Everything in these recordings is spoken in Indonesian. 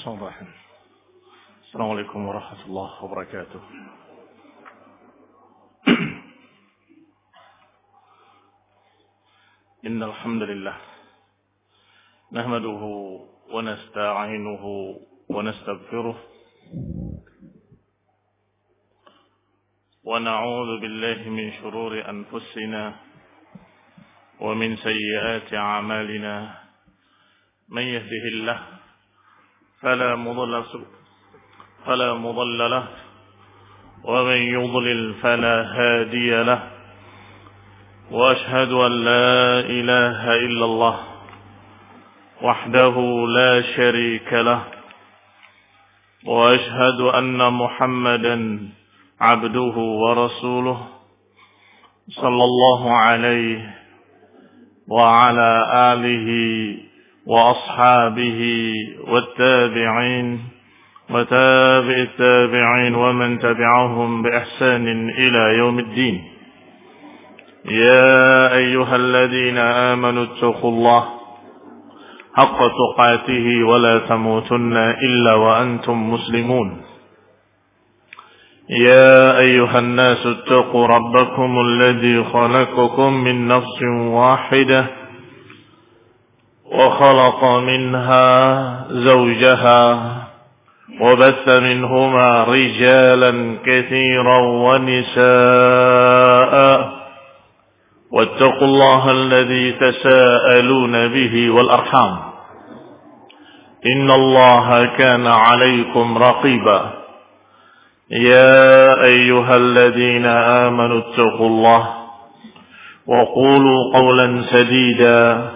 صباح السلام عليكم ورحمة الله وبركاته. إن الحمد لله نحمده ونستعينه ونستغفره ونعوذ بالله من شرور أنفسنا ومن سيئات أعمالنا. من يهده الله فلا مضل له ومن يضلل فلا هادي له. وأشهد أن لا إله إلا الله وحده لا شريك له. وأشهد أن محمدا عبده ورسوله صلى الله عليه وعلى آله وأصحابه والتابعين وتابع التابعين ومن تبعهم بإحسان إلى يوم الدين. يا أيها الذين آمنوا اتقوا الله حق تقاته ولا تموتن إلا وأنتم مسلمون. يا أيها الناس اتقوا ربكم الذي خلقكم من نفس واحدة وخلق منها زوجها وبث منهما رجالا كثيرا ونساء واتقوا الله الذي تساءلون به والأرحام إن الله كان عليكم رقيبا. يا أيها الذين آمنوا اتقوا الله وقولوا قولا سديدا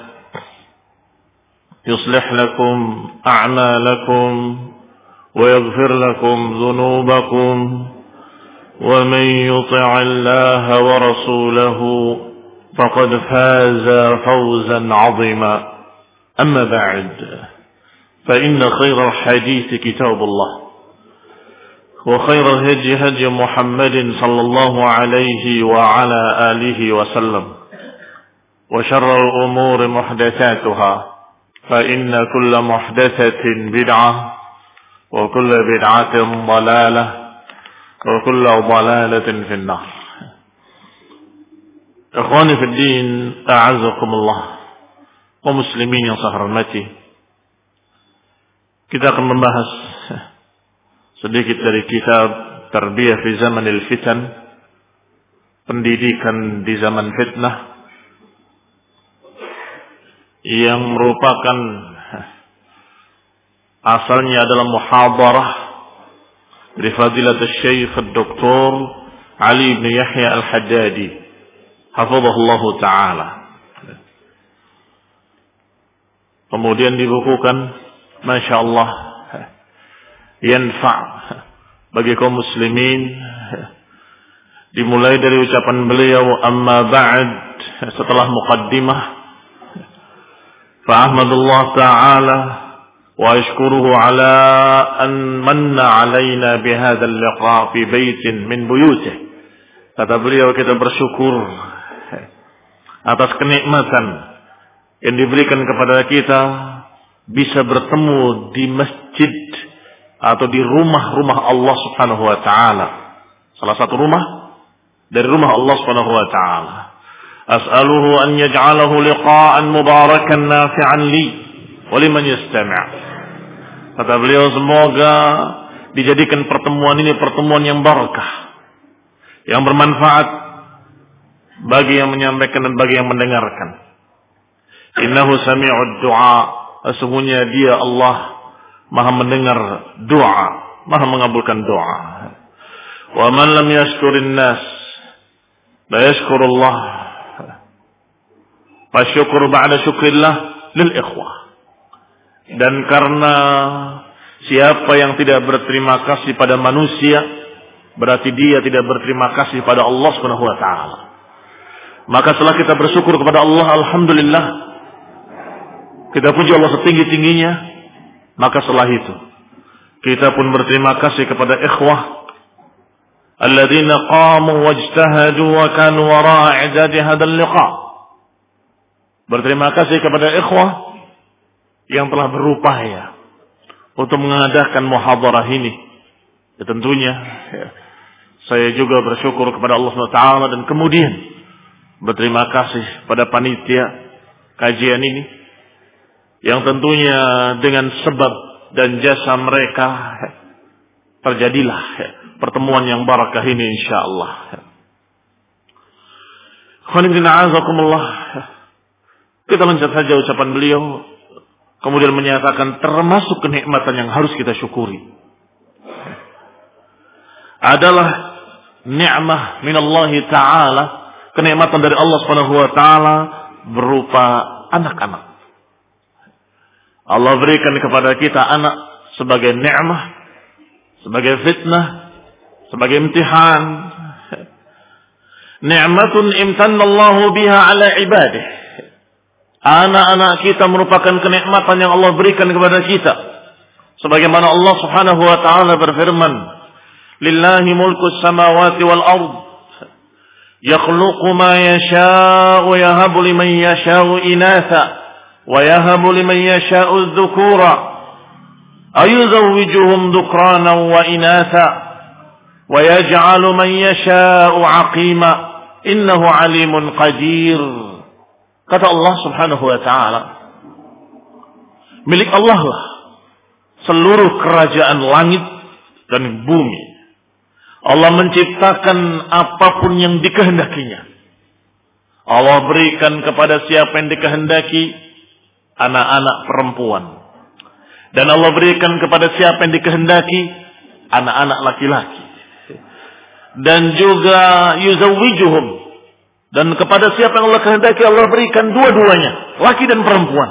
يصلح لكم أعمالكم ويغفر لكم ذنوبكم ومن يطع الله ورسوله فقد فاز فوزا عظيما. أما بعد فإن خير الحديث كتاب الله وخير الهدي هدي محمد صلى الله عليه وعلى آله وسلم وشر الأمور محدثاتها فإن كل محدثة بدعة وكل بدعة ضلالة وكل ضلالة في النار. Ikhwani fi din, a'azzakumullah, kaum muslimin yang saya hormati. Kita akan membahas sedikit dari kitab Tarbiyah fi Zamanil Fitan, pendidikan di zaman fitnah, yang merupakan asalnya adalah muhadarah dari Fadilatul Syekh Dr. Ali bin Yahya Al-Haddadi hafizahullah taala. Kemudian dibukukan, Masya Allah, yanfa' bagi kaum muslimin, dimulai dari ucapan beliau, amma ba'd, setelah muqaddimah, fa'ahmadullah ta'ala wa ashkuruhu ala an manna alaina bihadzal liqa fi baitin min buyutih. Kata beliau, kita bersyukur atas kenikmatan yang diberikan kepada kita bisa bertemu di masjid atau di rumah-rumah Allah Subhanahu wa taala. Salah satu rumah dari rumah Allah Subhanahu wa taala. As'aluhu an yaj'alahu liqa'an mubarakan nafi'an li wa liman yastami'. Kata beliau, semoga dijadikan pertemuan ini pertemuan yang barakah, yang bermanfaat bagi yang menyampaikan dan bagi yang mendengarkan. Innahu sami'ud du'a, sesungguhnya dia Allah Maha mendengar doa, Maha mengabulkan doa. Wa man lam yashkurin nas la yashkurullah, fa syukur ba'da syukrillah lil ikhwah. Dan karena siapa yang tidak berterima kasih pada manusia, berarti dia tidak berterima kasih pada Allah Subhanahu wa taala. Maka setelah kita bersyukur kepada Allah, alhamdulillah, kita puji Allah setinggi-tingginya, maka setelah itu kita pun berterima kasih kepada ikhwah alladzina qamu wajtahadu wa kanu wara'a i'dadi hadzal liqa. Berterima kasih kepada ikhwah yang telah berupaya untuk mengadakan muhadharah ini. Ya, tentunya saya juga bersyukur kepada Allah SWT dan kemudian berterima kasih pada panitia kajian ini yang tentunya dengan sebab dan jasa mereka terjadilah pertemuan yang barakah ini insyaallah. Kita lanjut saja ucapan beliau, kemudian menyatakan termasuk kenikmatan yang harus kita syukuri adalah nikmah minallahi ta'ala, kenikmatan dari Allah Subhanahu wa taala berupa anak-anak. Allah berikan kepada kita anak sebagai nikmah, sebagai fitnah, sebagai imtihan. Ni'matun imtannallahu biha ala ibadih. Anak-anak kita merupakan kenikmatan yang Allah berikan kepada kita. Sebagaimana Allah Subhanahu wa taala berfirman, "Lillahi mulku samawati wal ard. Yakhluqu ma yasha'u yahabu liman yasha'u inatha wa yahabu liman yasha'u dzukura. Ayuzawwijuhum dhukranan wa inatha wa yaj'alu man yasha'u 'aqima. Innahu 'alimun qadir." Kata Allah Subhanahu wa taala, milik Allah lah seluruh kerajaan langit dan bumi. Allah menciptakan apapun yang dikehendakinya. Allah berikan kepada siapa yang dikehendaki anak-anak perempuan. Dan Allah berikan kepada siapa yang dikehendaki anak-anak laki-laki. Dan juga yuzawwijuhum. Dan kepada siapa yang Allah kehendaki Allah berikan dua-duanya, laki dan perempuan.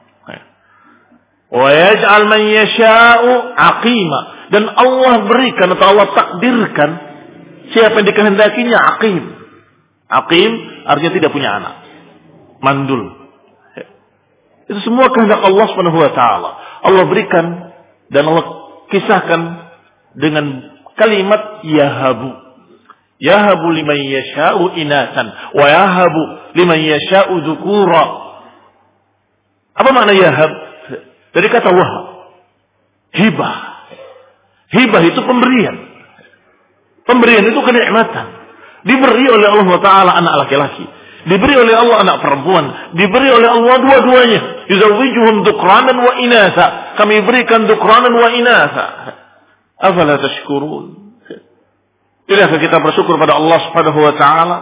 Wa yaj'al man yasha'u 'aqima. Dan Allah berikan atau Allah takdirkan siapa yang dikehendakinya aqim. Aqim artinya tidak punya anak. Mandul. Itu semua kehendak Allah Subhanahu wa taala. Allah berikan dan Allah kisahkan dengan kalimat yahabu. Yahabu liman yasha'u inatan wa yahabu liman yasha'u dzukura. Apa makna yahab? Dari kata wahab. Hibah. Hibah itu pemberian. Pemberian itu kenikmatan. Diberi oleh Allah Ta'ala anak laki-laki. Diberi oleh Allah anak perempuan. Diberi oleh Allah dua-duanya. Yuzawwijuhum dhukranan wa inatha. Kami berikan dhukranan wa inatha. Afala tashkurun. Tidakkah kita bersyukur pada Allah Subhanahu wa taala?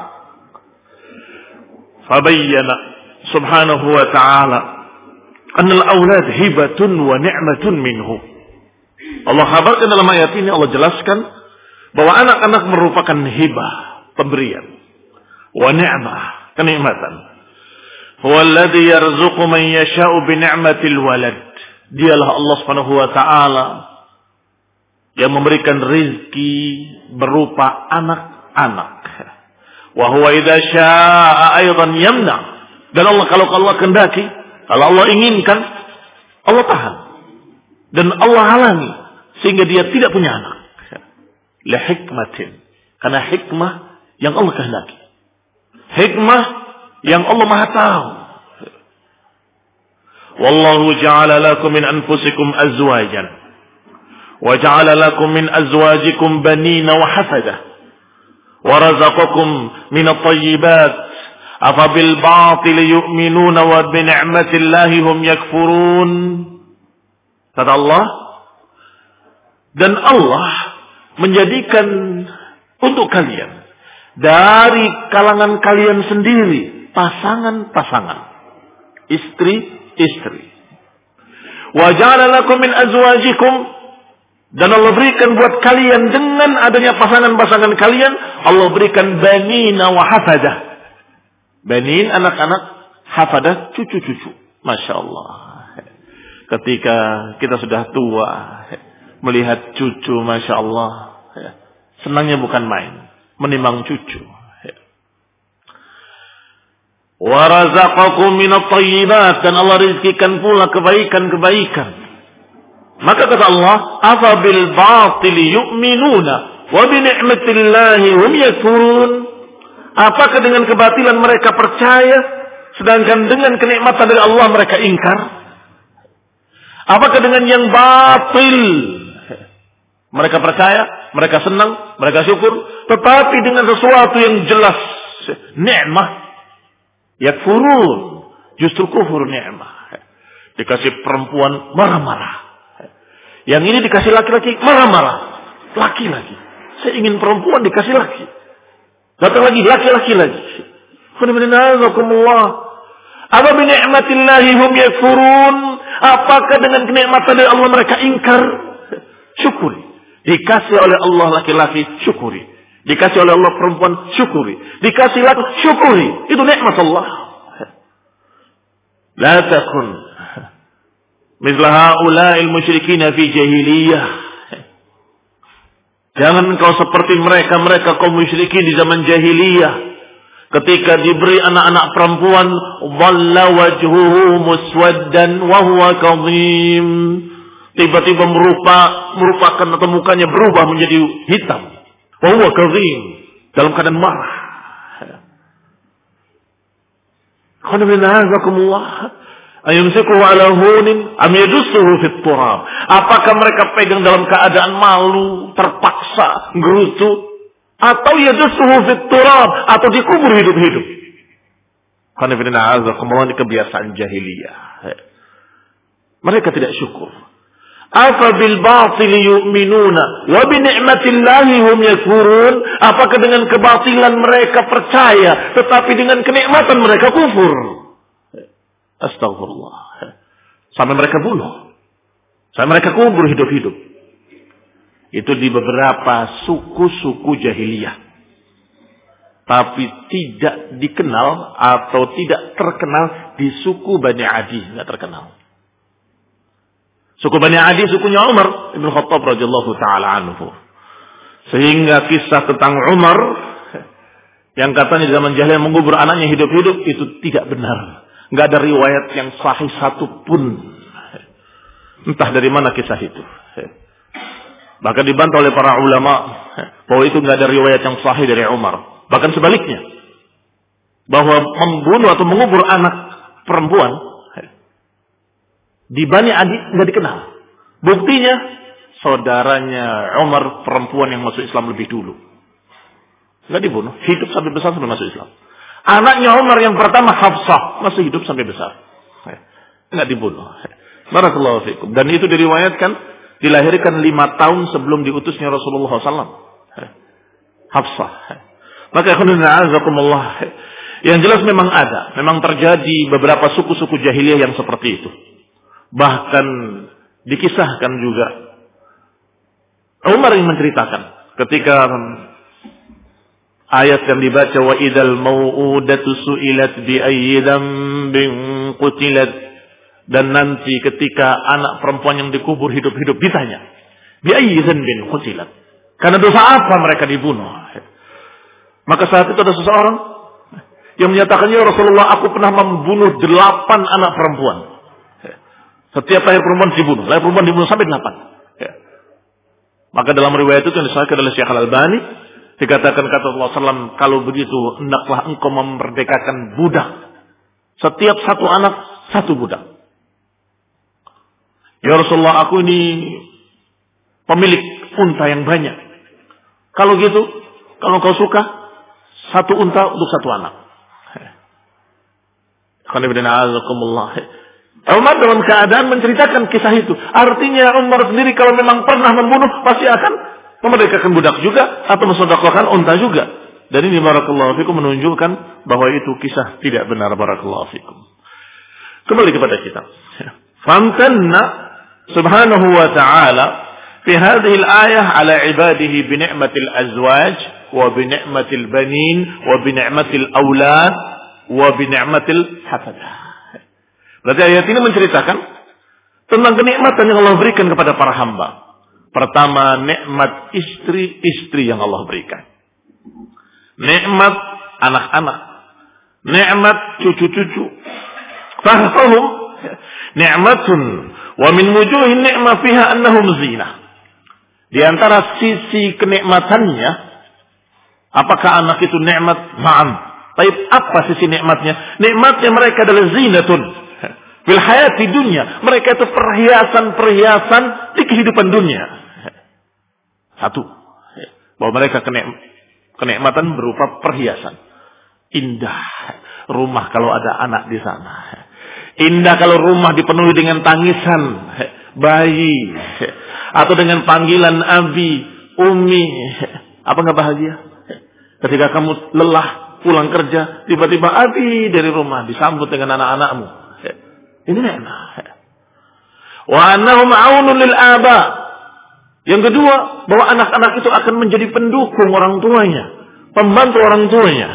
Fabayyana Subhanahu wa taala anna al-aulad hibatun wa ni'matun minhu. Allah kabarkan dalam ayat ini, Allah jelaskan bahwa anak-anak merupakan hibah, pemberian, wa ni'mah, kenikmatan. Huwa alladhi yarzuqu man yasha'u bi ni'matil walad. Dialah Allah Subhanahu wa taala yang memberikan rizki berupa anak-anak. Wa huwa idza syaa'a aidan yamna. Dan Allah kalau Allah kehendaki, kalau Allah inginkan, Allah tahan. Dan Allah halangi sehingga dia tidak punya anak. La hikmatin. Karena hikmah yang Allah kehendaki. Hikmah yang Allah Maha tahu. Wallahu ja'ala lakum min anfusikum azwajan. وَجَعَلَ لَكُم مِّنْ أَزْوَاجِكُمْ بَنِينَ وَحَفَدَةً وَرَزَقَكُم مِّنَ الطَّيِّبَاتِ أَفَبِالْبَاطِلِ يُؤْمِنُونَ وَبِنِعْمَةِ اللَّهِ هُمْ يَكْفُرُونَ. Kata Allah, dan Allah menjadikan untuk kalian dari kalangan kalian sendiri pasangan-pasangan, istri-istri. وَجَعَلَ لَكُم مِّنْ أَزْوَاجِكُمْ. Dan Allah berikan buat kalian dengan adanya pasangan-pasangan kalian, Allah berikan banina wa hafadah. Banin anak-anak, hafadah cucu-cucu. Masya Allah. Ketika kita sudah tua, melihat cucu, Masya Allah, senangnya bukan main, menimang cucu. Wa razaqakum minat thayyibat. Dan Allah rizkikan pula kebaikan-kebaikan. Maka kata Allah, afa bil batil yu'minuna wa bi ni'matillahi hum yakfurun. Apakah dengan kebatilan mereka percaya sedangkan dengan kenikmatan dari Allah mereka ingkar? Apakah dengan yang batil? Mereka percaya, mereka senang, mereka syukur. Tetapi dengan sesuatu yang jelas nikmat, yakfurun. Justru kufur nikmat. Dikasih perempuan marah-marah. Yang ini dikasih laki-laki marah-marah. Laki-laki. Saya ingin perempuan dikasih laki. Datang lagi laki-laki lagi. Apa binikmatillahi hum yakfurun? Apakah dengan kenikmatan dari Allah mereka ingkar? Syukuri. Dikasih oleh Allah laki-laki, syukuri. Dikasih oleh Allah perempuan, syukuri. Dikasih laki, syukuri. Itu nikmat Allah. La takun mithla haula'il musyrikin fi jahiliyah. Jangan engkau seperti mereka kaum musyrikin di zaman jahiliyah. Ketika diberi anak-anak perempuan, dhalla wajhuhu muswaddan wa huwa kadhim. Tiba-tiba merupakan atau mukanya berubah menjadi hitam. Wa huwa kadhim, dalam keadaan marah. Ayumsikuhu ala hunin am yadussuhu fit turab. Apakah mereka pegang dalam keadaan malu, terpaksa, gerutu, atau yadussuhu fit turab, atau dikubur hidup-hidup? Karena ini kebiasaan jahiliyah. Mereka tidak syukur. Afa bil batil yu'minuna wa bi ni'matillahi hum yakfurun. Apakah dengan kebatilan mereka percaya, tetapi dengan kenikmatan mereka kufur? Astagfirullah. Sampai mereka bunuh. Sampai mereka kubur hidup-hidup. Itu di beberapa suku-suku jahiliyah. Tapi tidak dikenal atau tidak terkenal di suku Bani Adi. Tidak terkenal. Suku Bani Adi, sukunya Umar Ibn Khattab radhiyallahu ta'ala anhu. Sehingga kisah tentang Umar yang katanya di zaman jahiliyah mengubur anaknya hidup-hidup, itu tidak benar. Nggak ada riwayat yang sahih satu pun. Entah dari mana kisah itu. Bahkan dibantah oleh para ulama bahwa itu nggak ada riwayat yang sahih dari Umar. Bahkan sebaliknya, bahwa membunuh atau mengubur anak perempuan di Bani Adi nggak dikenal. Buktinya saudaranya Umar perempuan yang masuk Islam lebih dulu, nggak dibunuh, hidup sampai besar sampai masuk Islam. Anaknya Umar yang pertama Hafsah masih hidup sampai besar, nggak dibunuh. Barakallahu fikum. Dan itu diriwayatkan dilahirkan 5 tahun sebelum diutusnya Rasulullah SAW. Hafsah. Maka azakumullah. Yang jelas memang ada, memang terjadi beberapa suku-suku jahiliyah yang seperti itu. Bahkan dikisahkan juga Umar yang menceritakan ketika ayat yang dibaca wa idal mau'udatu su'ilat bi ayyi dhanbin qutilat, dan nanti ketika anak perempuan yang dikubur hidup-hidup ditanya bi ayyi dhanbin qutilat, karena dosa apa mereka dibunuh. Maka saat itu ada seseorang yang menyatakan, ya Rasulullah, aku pernah membunuh 8 anak perempuan. Setiap lahir perempuan dibunuh, lahir perempuan dibunuh sampai 8. Maka dalam riwayat itu yang disahkan oleh Syekh Al-Albani, dikatakan kata Allah SAW, kalau begitu hendaklah engkau memerdekakan budak. Setiap satu anak, satu budak. Ya Rasulullah, aku ini pemilik unta yang banyak. Kalau gitu, kalau kau suka, satu unta untuk satu anak. Umar dalam keadaan menceritakan kisah itu. Artinya Umar sendiri kalau memang pernah membunuh, pasti akan memerdekakan budak juga atau mensedekahkan unta juga. Dan ini barakallahu fikum menunjukkan bahwa itu kisah tidak benar. Barakallahu fikum. Kembali kepada kita. Famtanna subhanahu wa ta'ala fi hadhihi al-ayah ala ibadihi bi ni'matil azwaj wa bi ni'matil banin wa bi ni'matil aulad wa bi ni'matil hafadah. Berarti ayat ini menceritakan tentang kenikmatan yang Allah berikan kepada para hamba. Pertama, nikmat istri-istri yang Allah berikan. Nikmat anak-anak. Nikmat cucu-cucu. Fahfahum ni'matun wa min wujuhin ni'mah fiha annahum zinah. Di antara sisi kenikmatannya, apakah anak itu nikmat? Ma'am. Tapi apa sisi nikmatnya? Nikmatnya mereka adalah zinatun. Fil hayati dunya. Mereka itu perhiasan-perhiasan di kehidupan dunia. Satu. Bahwa mereka kenikmatan berupa perhiasan. Indah rumah kalau ada anak di sana. Indah kalau rumah dipenuhi dengan tangisan bayi. Atau dengan panggilan abi, umi. Apa enggak bahagia? Ketika kamu lelah pulang kerja, tiba-tiba abi dari rumah disambut dengan anak-anakmu. Ini nikmat. Wa annahum aunun lil aba. Yang kedua, bahwa anak-anak itu akan menjadi pendukung orang tuanya, pembantu orang tuanya.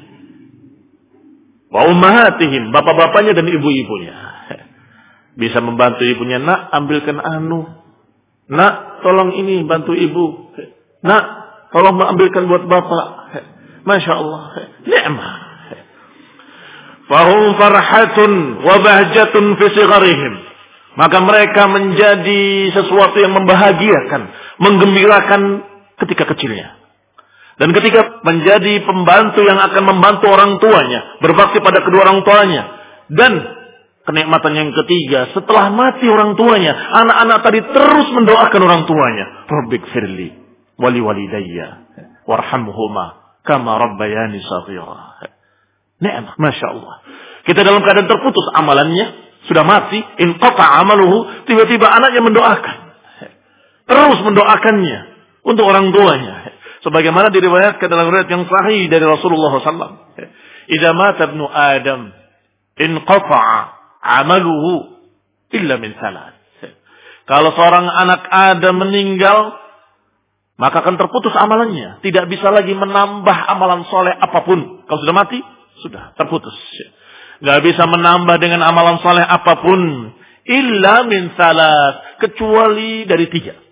Wa ummahatihim, bapak-bapaknya dan ibu-ibunya. Bisa membantu ibunya, nak ambilkan anu. Nak, tolong ini bantu ibu. Nak, tolong ambilkan buat bapak. Masya Allah. Nikmat. Fahum farhatun wa bahjatun fi sigharihim. Maka mereka menjadi sesuatu yang membahagiakan, menggembirakan ketika kecilnya. Dan ketika menjadi pembantu yang akan membantu orang tuanya, berbakti pada kedua orang tuanya. Dan kenikmatan yang ketiga, setelah mati orang tuanya, anak-anak tadi terus mendoakan orang tuanya. Rabbik firli wali walidayya warhamhuma kama rabbayani saghira. Nikmat, Masya Allah. Kita dalam keadaan terputus amalannya, sudah mati, inqata amaluhu, tiba-tiba anaknya mendoakan. Terus mendoakannya untuk orang tuanya. Sebagaimana diriwayatkan dalam riwayat yang sahih dari Rasulullah SAW. Idza mata ibnu Adam, inqata'a amaluhu illa min salat. Kalau seorang anak Adam meninggal, maka akan terputus amalannya. Tidak bisa lagi menambah amalan soleh apapun. Kalau sudah mati, sudah terputus. Gak bisa menambah dengan amalan saleh apapun. Illa min salat. Kecuali dari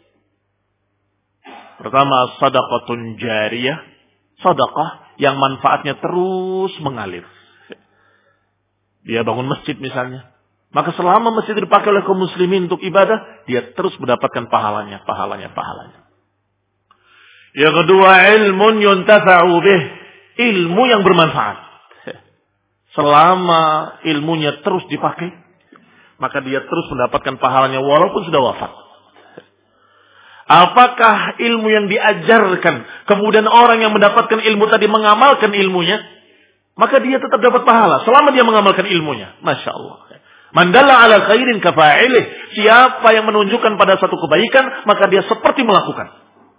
3. Pertama, sadaqatun jariyah. Sadaqah yang manfaatnya terus mengalir. Dia bangun masjid misalnya. Maka selama masjid dipakai oleh kaum muslimin untuk ibadah, dia terus mendapatkan pahalanya. Yang kedua, ilmun yuntafa'u bih. Ilmu yang bermanfaat. Selama ilmunya terus dipakai, maka dia terus mendapatkan pahalanya walaupun sudah wafat. Apakah ilmu yang diajarkan, kemudian orang yang mendapatkan ilmu tadi mengamalkan ilmunya, maka dia tetap dapat pahala selama dia mengamalkan ilmunya. Masya Allah. Man dalla ala khairin kafa'ilih. Siapa yang menunjukkan pada satu kebaikan, maka dia seperti melakukan.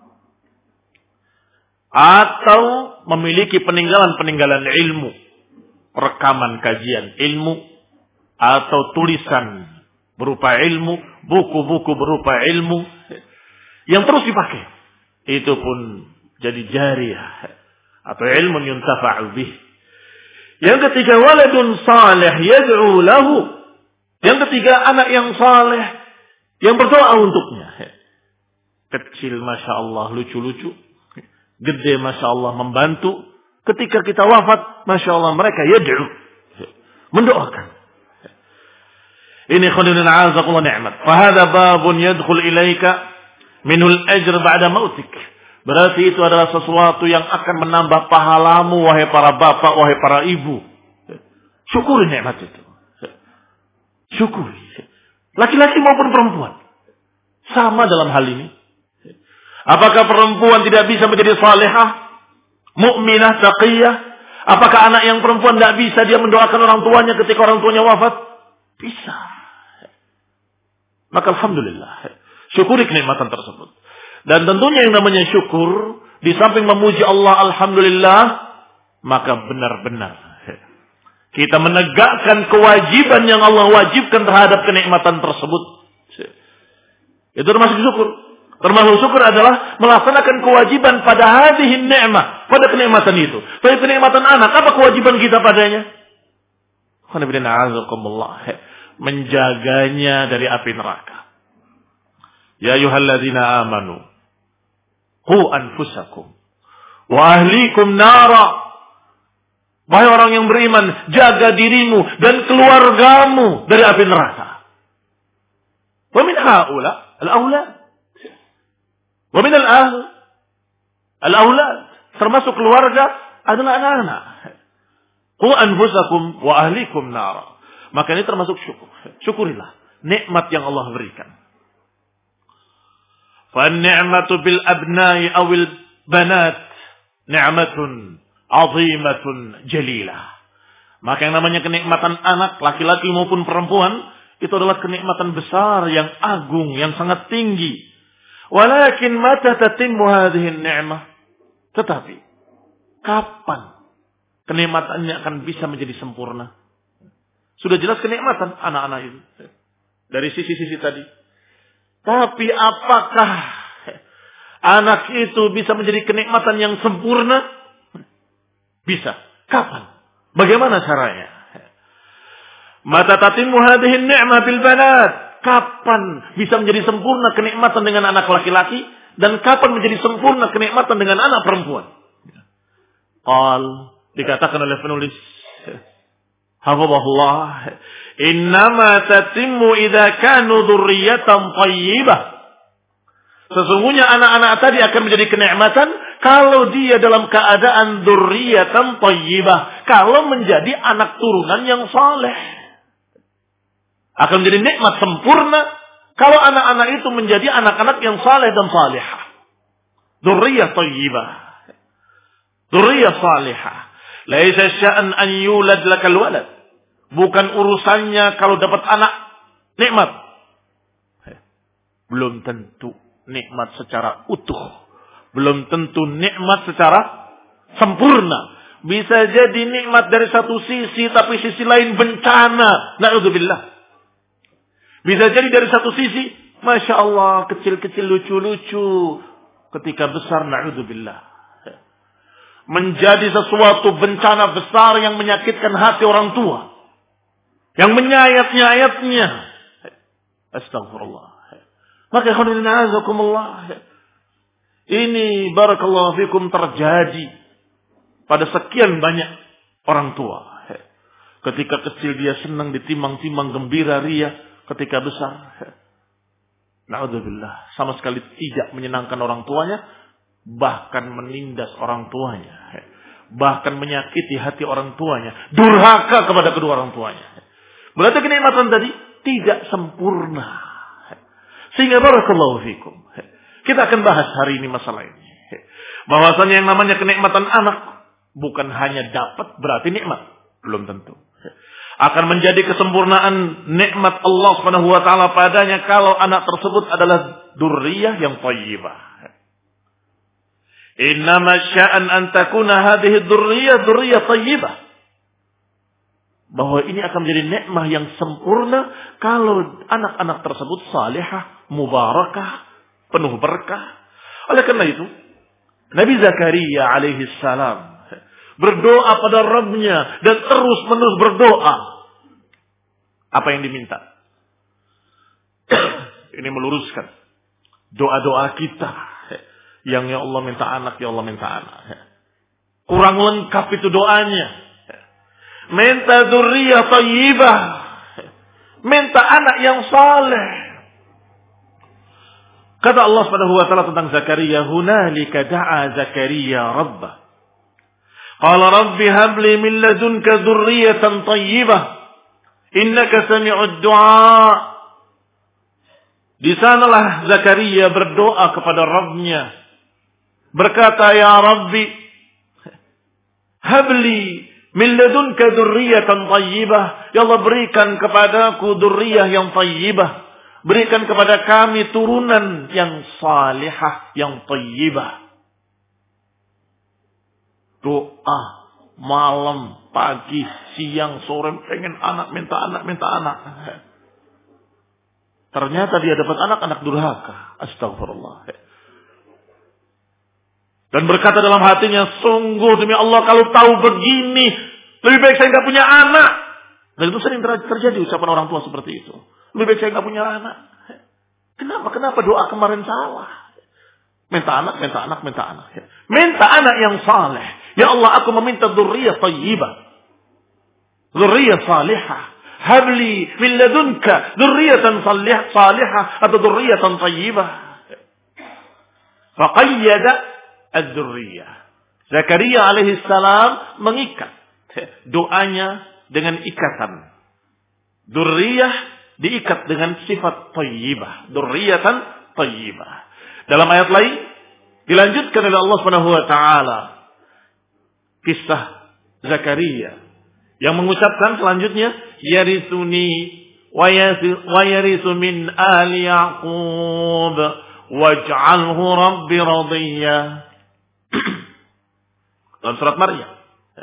Atau memiliki peninggalan-peninggalan ilmu. Rekaman kajian ilmu atau tulisan berupa ilmu, buku-buku berupa ilmu yang terus dipakai. Itu pun jadi jariyah atau ilmu yuntafa'u bih. Yang ketiga, waladun salih yad'u lahu. Yang ketiga, anak yang saleh yang berdoa untuknya. Kecil Masya Allah lucu-lucu, gede Masya Allah membantu. Ketika kita wafat, Masya Allah mereka yad'u, mendoakan. Ini khudunun a'azakullah ni'mat. Fahada babun yadkhul ilaika minul ajr ba'da mautik. Berarti itu adalah sesuatu yang akan menambah pahalamu, wahai para bapak, wahai para ibu. Syukuri nikmat itu. Syukuri. Laki-laki maupun perempuan. Sama dalam hal ini. Apakah perempuan tidak bisa menjadi salihah? Mukminah, taqiyah. Apakah anak yang perempuan tidak bisa dia mendoakan orang tuanya ketika orang tuanya wafat? Bisa. Maka alhamdulillah. Syukuri kenikmatan tersebut. Dan tentunya yang namanya syukur, di samping memuji Allah alhamdulillah, maka benar-benar kita menegakkan kewajiban yang Allah wajibkan terhadap kenikmatan tersebut. Itu termasuk syukur. Termasuk syukur adalah melaksanakan kewajiban pada hadhihi ni'mah, pada kenikmatan itu. Pada kenikmatan anak, apa kewajiban kita padanya? Menjaganya dari api neraka. Ya ayyuhalladzina amanu qu anfusakum wa ahlikum nara. Wahai orang yang beriman, jaga dirimu dan keluargamu dari api neraka. Wa min haula al-aulad. Wa min al-ahl al-aulad, termasuk keluarga adalah anak-anak. Qu anfusakum wa ahlikum nara. Maka ini termasuk syukur. Syukurilah nikmat yang Allah berikan. Fan-ni'matu bil abna'i awil banat ni'matun 'azimatun jalilah. Maka yang namanya kenikmatan anak laki-laki maupun perempuan itu adalah kenikmatan besar yang agung, yang sangat tinggi. Walakin mata tatimmu hadhihi ni'mah? Tetapi kapan kenikmatannya akan bisa menjadi sempurna? Sudah jelas kenikmatan anak-anak itu dari sisi-sisi tadi. Tapi apakah anak itu bisa menjadi kenikmatan yang sempurna? Bisa. Kapan? Bagaimana caranya? Mata tatimmu hadhihi ni'mah bil banat. Kapan bisa menjadi sempurna kenikmatan dengan anak laki-laki dan kapan menjadi sempurna kenikmatan dengan anak perempuan? Dikatakan oleh penulis hafizahullah, innama tatimmu idza kanu dzurriyyatan thayyibah. Sesungguhnya anak-anak tadi akan menjadi kenikmatan kalau dia dalam keadaan dzurriyyatan thayyibah, kalau menjadi anak turunan yang saleh. Akan menjadi nikmat sempurna kalau anak-anak itu menjadi anak-anak yang saleh dan salihah. Dzurriyyah thayyibah. Dzurriyyah salihah. Laisa sya'an an yulad lakal walad. Bukan urusannya kalau dapat anak nikmat. Belum tentu nikmat secara utuh. Belum tentu nikmat secara sempurna. Bisa jadi nikmat dari satu sisi tapi sisi lain bencana. Na'udzubillah. Bisa jadi dari satu sisi Masya Allah kecil-kecil lucu-lucu. Ketika besar na'udzubillah. Menjadi sesuatu bencana besar yang menyakitkan hati orang tua. Yang menyayat-nyayatnya. Astagfirullah. Maka azakumullah. Ini barakallahu fikum terjadi pada sekian banyak orang tua. Ketika kecil dia senang ditimang-timang gembira ria. Ketika besar. Na'udzubillah. Sama sekali tidak menyenangkan orang tuanya. Bahkan menindas orang tuanya. Bahkan menyakiti hati orang tuanya. Durhaka kepada kedua orang tuanya. Berarti kenikmatan tadi tidak sempurna. Sehingga barakallahu fikum. Kita akan bahas hari ini masalah ini. Bahwasanya yang namanya kenikmatan anak bukan hanya dapat berarti nikmat. Belum tentu. Akan menjadi kesempurnaan nikmat Allah Subhanahu wa taala padanya kalau anak tersebut adalah dzurriyyah yang thayyibah. Innama sya'an an takuna hadhihi dzurriyyah thayyibah. Bahwa ini akan menjadi nikmah yang sempurna kalau anak-anak tersebut salihah, mubarakah, penuh berkah. Oleh karena itu, Nabi Zakaria alaihi salam berdoa pada Rabb-Nya dan terus-menerus berdoa. Apa yang diminta? Ini meluruskan doa-doa kita. Yang ya Allah minta anak, ya Allah minta anak. Kurang lengkap itu doanya. Minta dzurriyyah thayyibah. Minta anak yang saleh. Kata Allah Subhanahu wa taala tentang Zakaria, hunalika da'a Zakaria rabbah. Qala rabbi hab li min ladunka dzurriyyatan thayyibah. Innaka sami'ud du'a. Di sanalah Zakaria berdoa kepada Rabb-Nya. Berkata, ya Rabbi, habli min ladunka dzurriyyatan thayyibah. Ya Allah, berikan kepadaku dzurriyyah yang thayyibah. Berikan kepada kami turunan yang salihah, yang thayyibah. Doa malam, pagi, siang, sore, pengen anak, minta anak, minta anak. Ternyata dia dapat anak durhaka. Astagfirullah. Dan berkata dalam hatinya, sungguh demi Allah kalau tahu begini, lebih baik saya nggak punya anak. Dan itu sering terjadi ucapan orang tua seperti itu. Lebih baik saya nggak punya anak. Kenapa doa kemarin salah? Minta anak. Minta anak yang saleh. Ya Allah, aku meminta dzurriyyah thayyibah. Dzurriyyah salihah. Habli min ladunka dzurriyyatan salihah atau dzurriyyatan thayyibah. Faqayyada az-dzurriyyah. Zakaria alaihi salam mengikat doanya dengan ikatan. Dzurriyyah diikat dengan sifat thayyibah, dzurriyyatan thayyibah. Dalam ayat lain dilanjutkan oleh Allah Subhanahu wa taala kisah Zakaria yang mengucapkan selanjutnya yarithuni wa yarithu min ali Yaqub waj'alhu rabbi radiyya. Dalam surat Maryam,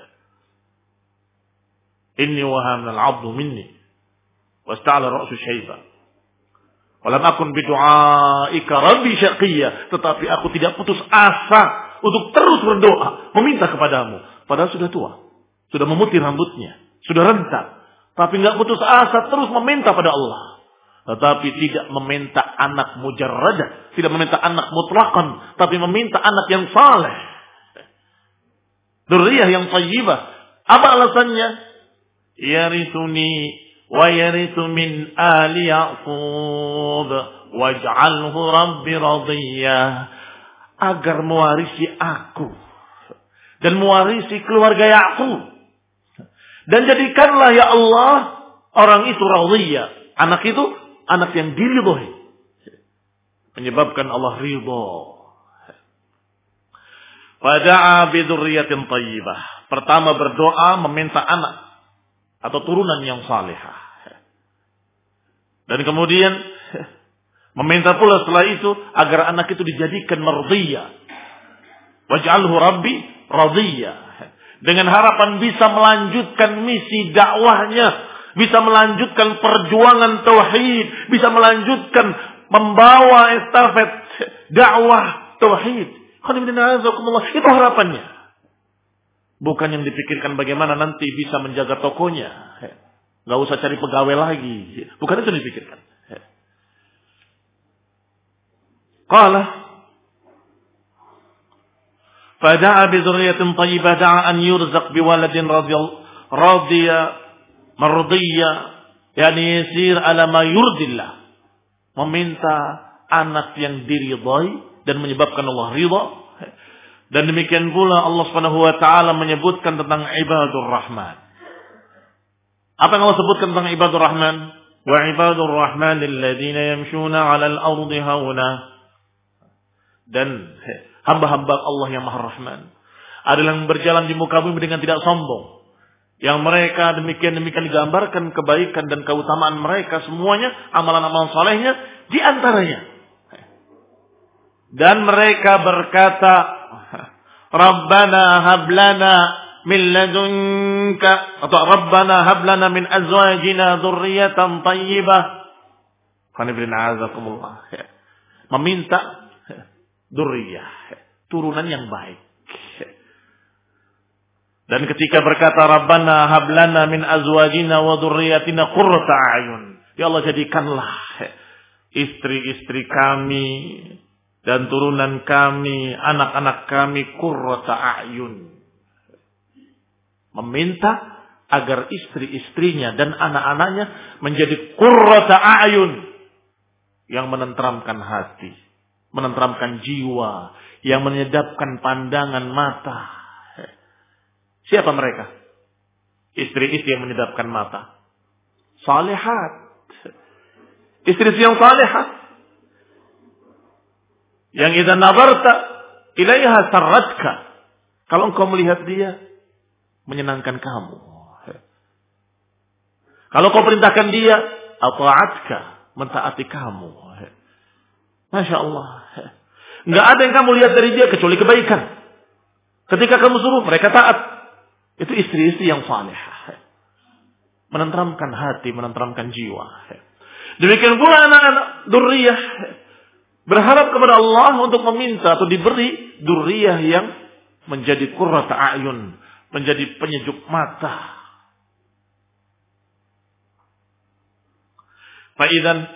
inni wahana al-'abdu minni wasta'ala ra'su syaiba walam akun bidu'aika rabbi syaqiyya. Tetapi aku tidak putus asa untuk terus berdoa meminta kepadamu, padahal sudah tua, sudah memutih rambutnya, sudah rentak, tapi enggak putus asa terus meminta pada Allah. Tetapi tidak meminta anak mujarradah, tidak meminta anak mutlaqan, tapi meminta anak yang saleh, dzurriyyah yang thayyibah. Apa alasannya? Yarithuni wa yarithu min ali Yaqub waj'alhu rabbi radiyya. Agar mewarisi aku dan mewarisi keluarga Yaqub, dan jadikanlah ya Allah orang itu radiyya, anak itu anak yang diridhoi, menyebabkan Allah ridho. Fada'a bi dzurriyyatin thayyibah. Pertama berdoa meminta anak atau turunan yang salihah. Dan kemudian meminta pula setelah itu agar anak itu dijadikan mardiyah. Waj'alhu rabbi radiyya. Dengan harapan bisa melanjutkan misi dakwahnya, bisa melanjutkan perjuangan tauhid, bisa melanjutkan membawa estafet dakwah tauhid. Itu harapannya. Bukan yang dipikirkan bagaimana nanti bisa menjaga tokonya. Gak usah cari pegawai lagi. Bukan itu yang dipikirkan. Qala fada'a bi dzurriyyatin thayyibah da'a an yurzaq bi waladin radiyya mardiyya, yani yasir ala ma yurdillah. Meminta anak yang diridhai dan menyebabkan Allah ridha. Dan demikian pula Allah Subhanahu wa taala menyebutkan tentang ibadur rahman. Apa yang Allah sebutkan tentang ibadur rahman? Wa ibadur rahman alladziina yamshuna 'alal ardi hauna. Dan hamba-hamba Allah yang Maha Rahman adalah yang berjalan di muka bumi dengan tidak sombong. Yang mereka demikian digambarkan kebaikan dan keutamaan mereka semuanya, amalan-amalan salehnya di antaranya. Dan mereka berkata, Rabbana hablana min ladunka, atau Rabbana hablana min azwajina dzurriyyatan thayyibah. Meminta dzurriyyah, turunan yang baik. Dan ketika berkata Rabbana hablana min azwajina wa dzurriyyatina qurrata a'yun, ya Allah jadikanlah istri-istri kami dan turunan kami, anak-anak kami qurrata a'yun. Meminta agar istri-istrinya dan anak-anaknya menjadi qurrata a'yun, yang menenteramkan hati, menenteramkan jiwa, yang menyedapkan pandangan mata. Siapa mereka? Istri-istri yang menyedapkan mata. Salihat. Istri-istri yang salihat. Yang idza nabarta ilaiha sarratka. Kalau engkau melihat dia, menyenangkan kamu. Kalau kau perintahkan dia, ata'atka, mentaati kamu. Masya Allah. Enggak ada yang kamu lihat dari dia kecuali kebaikan. Ketika kamu suruh, mereka taat. Itu istri-istri yang salihah. Menenteramkan hati, menenteramkan jiwa. Demikian pula anak-anak dzurriyyah berharap kepada Allah untuk meminta atau diberi dzurriyyah yang menjadi qurrata a'yun, menjadi penyejuk mata. Faidzan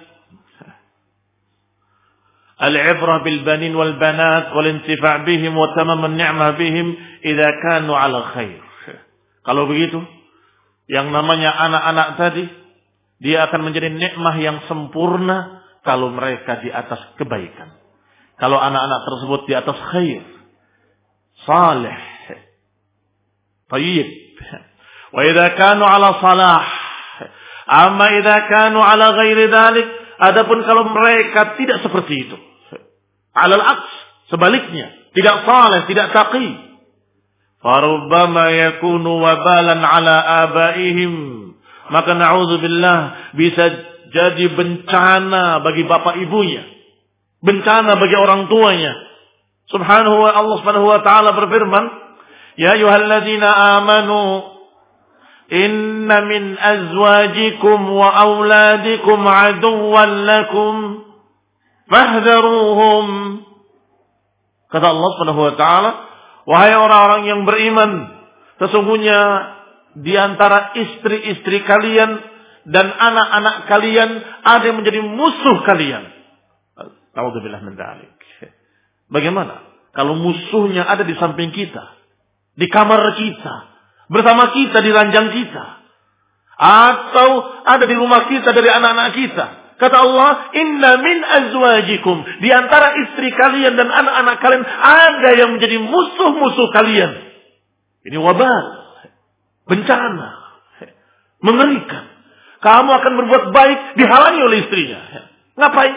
al-ibrah bil banin wal banat wal intifa' bihim wa tamam an-ni'mah bihim idza kanu 'ala khair. Kalau begitu, yang namanya anak-anak tadi, dia akan menjadi nikmah yang sempurna kalau mereka di atas kebaikan. Kalau anak-anak tersebut di atas khair, salih, tayyib. Wa idza kanu 'ala salah, Amma idza kanu ala ghairi dzalik, adapun kalau mereka tidak seperti itu, alal aks, sebaliknya, tidak saleh, tidak taqi, farubbama yakunu wabalan ala abaihim, maka na'udzubillah bisa jadi bencana bagi bapak ibunya, bencana bagi orang tuanya. Allah Subhanahu wa taala berfirman, ya ayyuhalladzina amanu inna min azwajikum wa auladikum aduwwan lakum fahdharuhum. Kata Allah Subhanahu wa taala, wahai orang-orang yang beriman, sesungguhnya di antara istri-istri kalian dan anak-anak kalian ada yang menjadi musuh kalian. A'udzubillah min dzalik. Bagaimana kalau musuhnya ada di samping kita, di kamar kita, bersama kita di ranjang kita, atau ada di rumah kita dari anak-anak kita? Kata Allah, inna min azwajikum, di antara istri kalian dan anak-anak kalian ada yang menjadi musuh-musuh kalian. Ini wabah, bencana, mengerikan. Kamu akan berbuat baik, dihalangi oleh istrinya. Ngapain?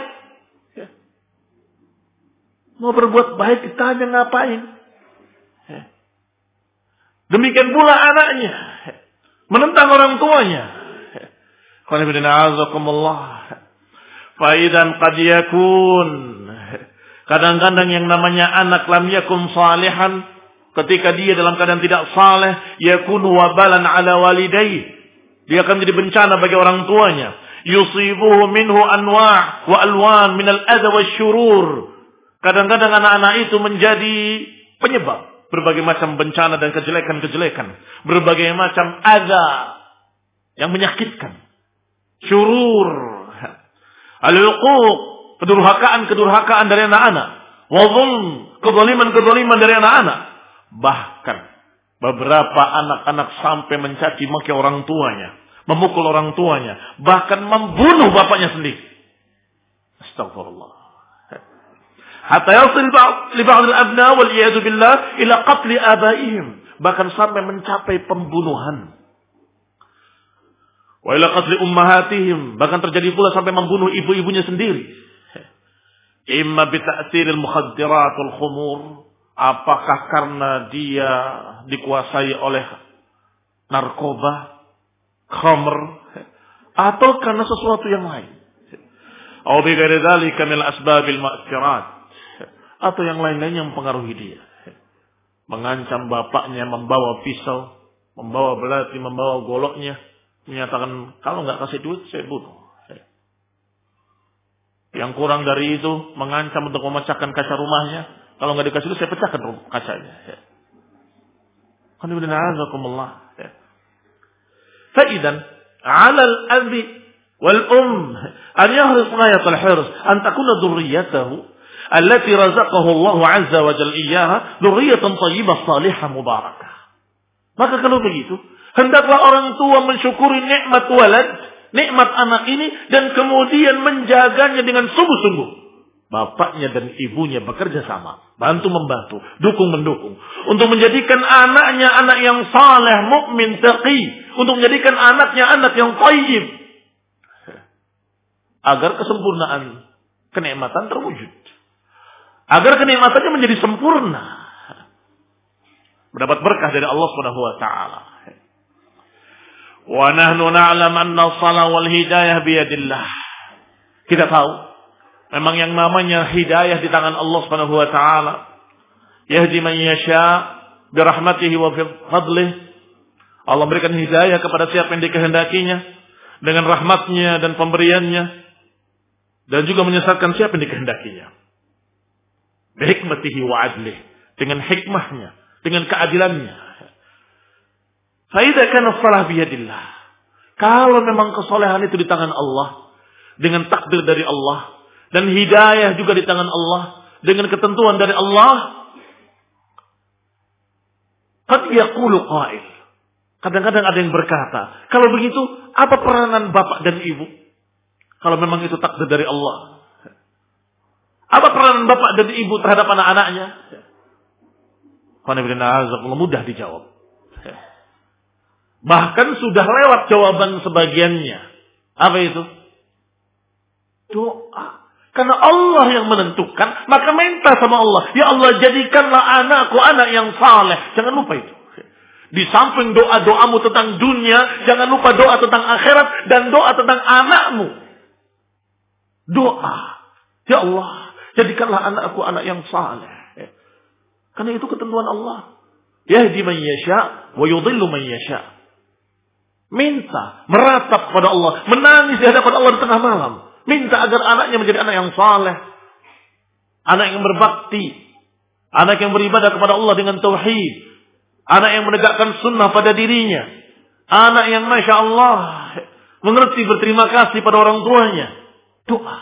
Mau berbuat baik ditanya ngapain? Demikian pula anaknya menentang orang tuanya. Faidan qad yakun. Kadang-kadang yang namanya anak lam yakun salihan, ketika dia dalam keadaan tidak saleh, yakunu wabalan ala walidayhi. Dia akan menjadi bencana bagi orang tuanya. Yusibuhu minhu anwa' wa alwan min al-adha wasyurur. Kadang-kadang anak-anak itu menjadi penyebab berbagai macam bencana dan kejelekan-kejelekan, berbagai macam adza yang menyakitkan, syurur, al-uquq, kedurhakaan dari anak-anak, wa zulm, kezaliman dari anak-anak. Bahkan beberapa anak-anak sampai mencaci maki orang tuanya, memukul orang tuanya, bahkan membunuh bapaknya sendiri. Astagfirullah. Hatta yasil li ba'd al-abna wal iyad billah ila qatl abaihim, bahkan sampai mencapai pembunuhan. Wa ila qatl ummahatihim, bahkan terjadi pula sampai membunuh ibu-ibunya sendiri. Imma bi ta'thiril mukhaddirat wal khumur, apakah karena dia dikuasai oleh narkoba, khamr, atau karena sesuatu yang lain. Atau bi ghairi dzalika min al-asbabil mu'athirat, atau yang lain-lain yang mempengaruhi dia. Mengancam bapaknya, membawa pisau, membawa belati, membawa goloknya, menyatakan kalau nggak kasih duit saya bunuh. Yang kurang dari itu mengancam untuk memecahkan kaca rumahnya, kalau nggak dikasih duit saya pecahkan kacanya. Faidan 'ala al-abi wal an yahris ghayat al-hirs an takuna dhurriyyatuhu allati razaqahu Allah azza wa jalla iyyaha dzurriyyatan thayyibah salihah mubarakah. Maka kalau begitu, hendaklah orang tua mensyukuri nikmat walad, nikmat anak ini, dan kemudian menjaganya dengan sungguh-sungguh. Bapaknya dan ibunya bekerja sama, bantu-membantu, dukung-mendukung, untuk menjadikan anaknya anak yang saleh, mukmin, taqi, untuk menjadikan anaknya anak yang thayyib, agar kesempurnaan kenikmatan terwujud, agar kenikmatannya menjadi sempurna, mendapat berkah dari Allah Subhanahu wa taala. Wa nahnu na'lam anna as-salah wal hidayah bi yadillah. Kita tahu memang yang namanya hidayah di tangan Allah Subhanahu wa taala. Yahdi man yasha bi rahmatihi wa fadlih. Allah berikan hidayah kepada siapa yang dikehendakinya dengan rahmatnya dan pemberiannya, dan juga menyesatkan siapa yang dikehendakinya. Bi hikmatihi wa adlih, dengan hikmahnya, dengan keadilannya. Fa idza kana as-salah bi yadillah. Kalau memang kesolehan itu di tangan Allah, dengan takdir dari Allah, dan hidayah juga di tangan Allah, dengan ketentuan dari Allah, qad yaqulu qail. Kadang-kadang ada yang berkata, kalau begitu apa peranan bapak dan ibu? Kalau memang itu takdir dari Allah, apa peranan bapak dan ibu terhadap anak-anaknya? Mudah dijawab. Bahkan sudah lewat jawaban sebagiannya. Apa itu? Doa. Karena Allah yang menentukan, maka minta sama Allah. Ya Allah, jadikanlah anakku anak yang saleh. Jangan lupa itu. Di samping doa-doamu tentang dunia, jangan lupa doa tentang akhirat dan doa tentang anakmu. Doa. Ya Allah, jadikanlah anakku anak yang saleh. Karena itu ketentuan Allah. Yahdi man yasha wa yudhillu man yasha. Minta, meratap pada Allah, menangis di hadapan Allah di tengah malam. Minta agar anaknya menjadi anak yang saleh, anak yang berbakti, anak yang beribadah kepada Allah dengan tauhid, anak yang menegakkan sunnah pada dirinya, anak yang Masya Allah mengerti berterima kasih pada orang tuanya. Doa.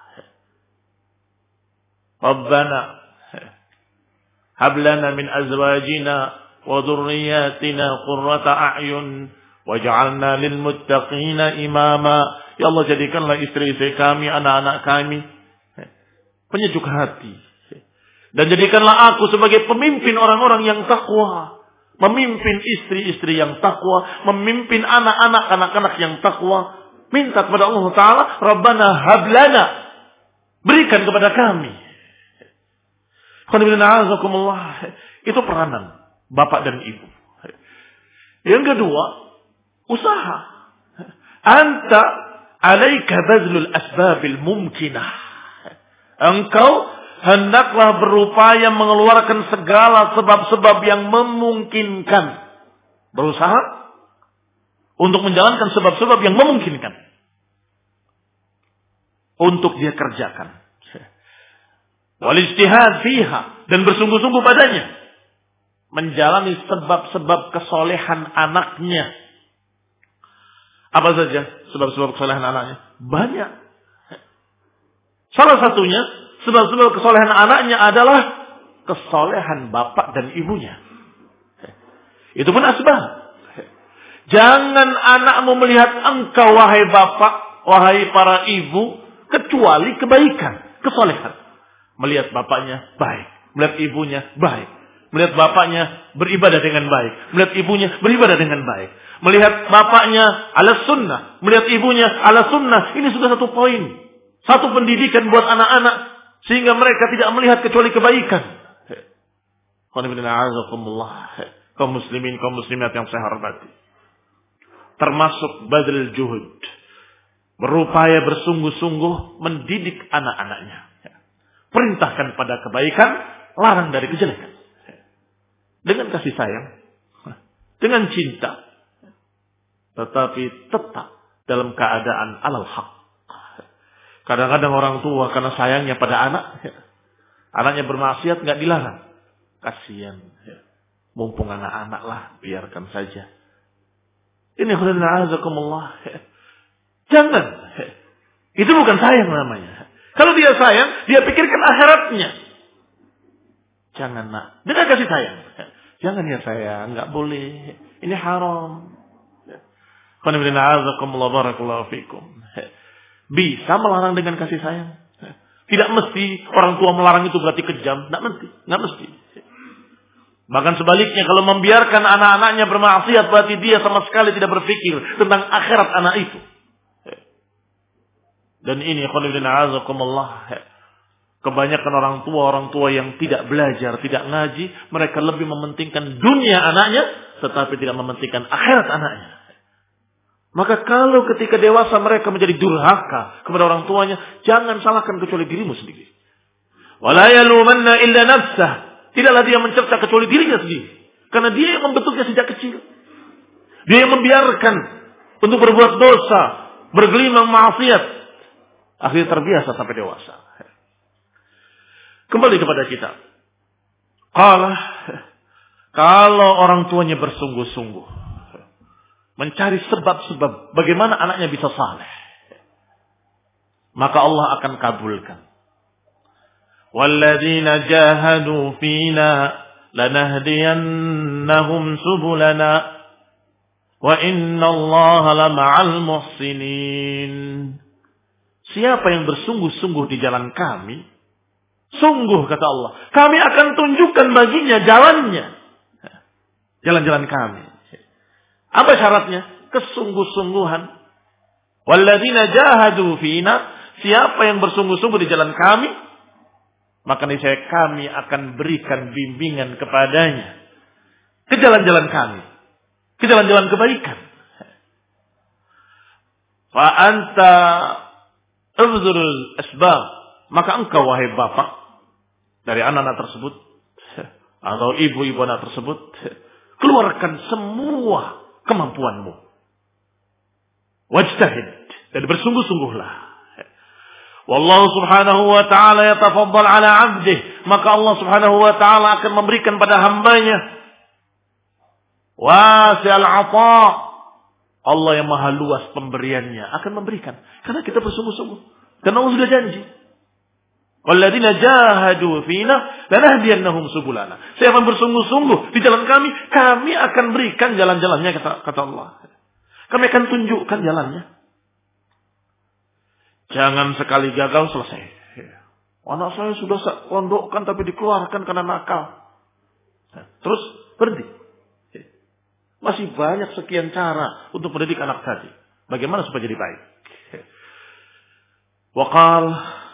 Rabbana hab lana min azwajina wa dhurriyyatina qurrata a'yun waj'alna lil muttaqina imama. Ya Allah, jadikanlah istri-istri kami, anak-anak kami penyejuk hati. Dan jadikanlah aku sebagai pemimpin orang-orang yang takwa. Memimpin istri-istri yang takwa. Memimpin anak-anak yang takwa. Minta kepada Allah Ta'ala, Rabbana hablana. Berikan kepada kami. Itu peranan bapak dan ibu. Yang kedua, usaha. Anta alaika bazlul asbabil mumkinah. Engkau hendaklah berupaya mengeluarkan segala sebab-sebab yang memungkinkan. Berusaha untuk menjalankan sebab-sebab yang memungkinkan. Untuk dia kerjakan. Wal ijtihad fiha. Dan bersungguh-sungguh padanya. Menjalani sebab-sebab kesolehan anaknya. Apa saja sebab-sebab kesolehan anaknya? Banyak. Salah satunya, sebab-sebab kesolehan anaknya adalah kesolehan bapak dan ibunya. Itu pun asbab. Jangan anakmu melihat engkau, wahai bapak, wahai para ibu, kecuali kebaikan, kesolehan. Melihat bapaknya baik, melihat ibunya baik. Melihat bapaknya beribadah dengan baik. Melihat ibunya beribadah dengan baik. Melihat bapaknya ala sunnah. Melihat ibunya ala sunnah. Ini sudah satu poin. Satu pendidikan buat anak-anak. Sehingga mereka tidak melihat kecuali kebaikan. Kaum muslimin, kaum muslimat yang saya hormati. Termasuk badrul juhud. Berupaya bersungguh-sungguh mendidik anak-anaknya. Perintahkan pada kebaikan. Larang dari kejelekan. Dengan kasih sayang, dengan cinta, tetapi tetap dalam keadaan alal haq. Kadang-kadang orang tua karena sayangnya pada anaknya bermaksiat nggak dilarang, kasihan. Mumpung anak-anak lah, biarkan saja. Ini khairullahazakumullah. Jangan, itu bukan sayang namanya. Kalau dia sayang, dia pikirkan akhiratnya. Jangan nak, dengan kasih sayang. Jangan ya sayang, nggak boleh. Ini haram. Bisa melarang dengan kasih sayang. Tidak mesti orang tua melarang itu berarti kejam. Nggak mesti. Bahkan sebaliknya, kalau membiarkan anak-anaknya bermaksiat, berarti dia sama sekali tidak berpikir tentang akhirat anak itu. Dan ini kebanyakan orang tua yang tidak belajar, tidak ngaji, mereka lebih mementingkan dunia anaknya, tetapi tidak mementingkan akhirat anaknya. Maka kalau ketika dewasa mereka menjadi durhaka kepada orang tuanya, jangan salahkan kecuali dirimu sendiri. Wala yalumanna illa nafsah. Tidaklah dia mencerca kecuali dirinya sendiri. Karena dia yang membentuknya sejak kecil. Dia yang membiarkan untuk berbuat dosa, bergelimang maksiat. Akhirnya terbiasa sampai dewasa. Kembali kepada kita. Kalau orang tuanya bersungguh-sungguh mencari sebab-sebab bagaimana anaknya bisa saleh, maka Allah akan kabulkan. Walladzina jahadu fina lanahdiyannahum subulana wa innallaha lama'al muhsinin. Siapa yang bersungguh-sungguh di jalan kami, sungguh kata Allah, kami akan tunjukkan baginya jalannya. Jalan-jalan kami. Apa syaratnya? Kesungguh-sungguhan. Walladzina jahadu fina, siapa yang bersungguh-sungguh di jalan kami, maka niscaya kami akan berikan bimbingan kepadanya ke jalan-jalan kami, ke jalan-jalan kebaikan. Fa anta ubzurul asbab, maka engkau wahai bapak dari anak-anak tersebut atau ibu-ibu anak tersebut, keluarkan semua kemampuanmu. Wajtahid, dan bersungguh-sungguhlah. Wallahu subhanahu wa ta'ala yatafaddal ala 'abdih, maka Allah subhanahu wa ta'ala akan memberikan pada hambanya wasi'al 'ata. Allah yang maha luas pemberiannya akan memberikan karena kita bersungguh-sungguh. Karena Allah sudah janji. Walladzina jahadu fina lanahdiyannahum subulana. Siapa yang bersungguh-sungguh di jalan kami, kami akan berikan jalan-jalannya, kata Allah. Kami akan tunjukkan jalannya. Jangan sekali gagal selesai. Anak saya sudah pondokkan tapi dikeluarkan karena nakal. Terus berhenti. Masih banyak sekian cara untuk mendidik anak tadi. Bagaimana supaya jadi baik? Waqal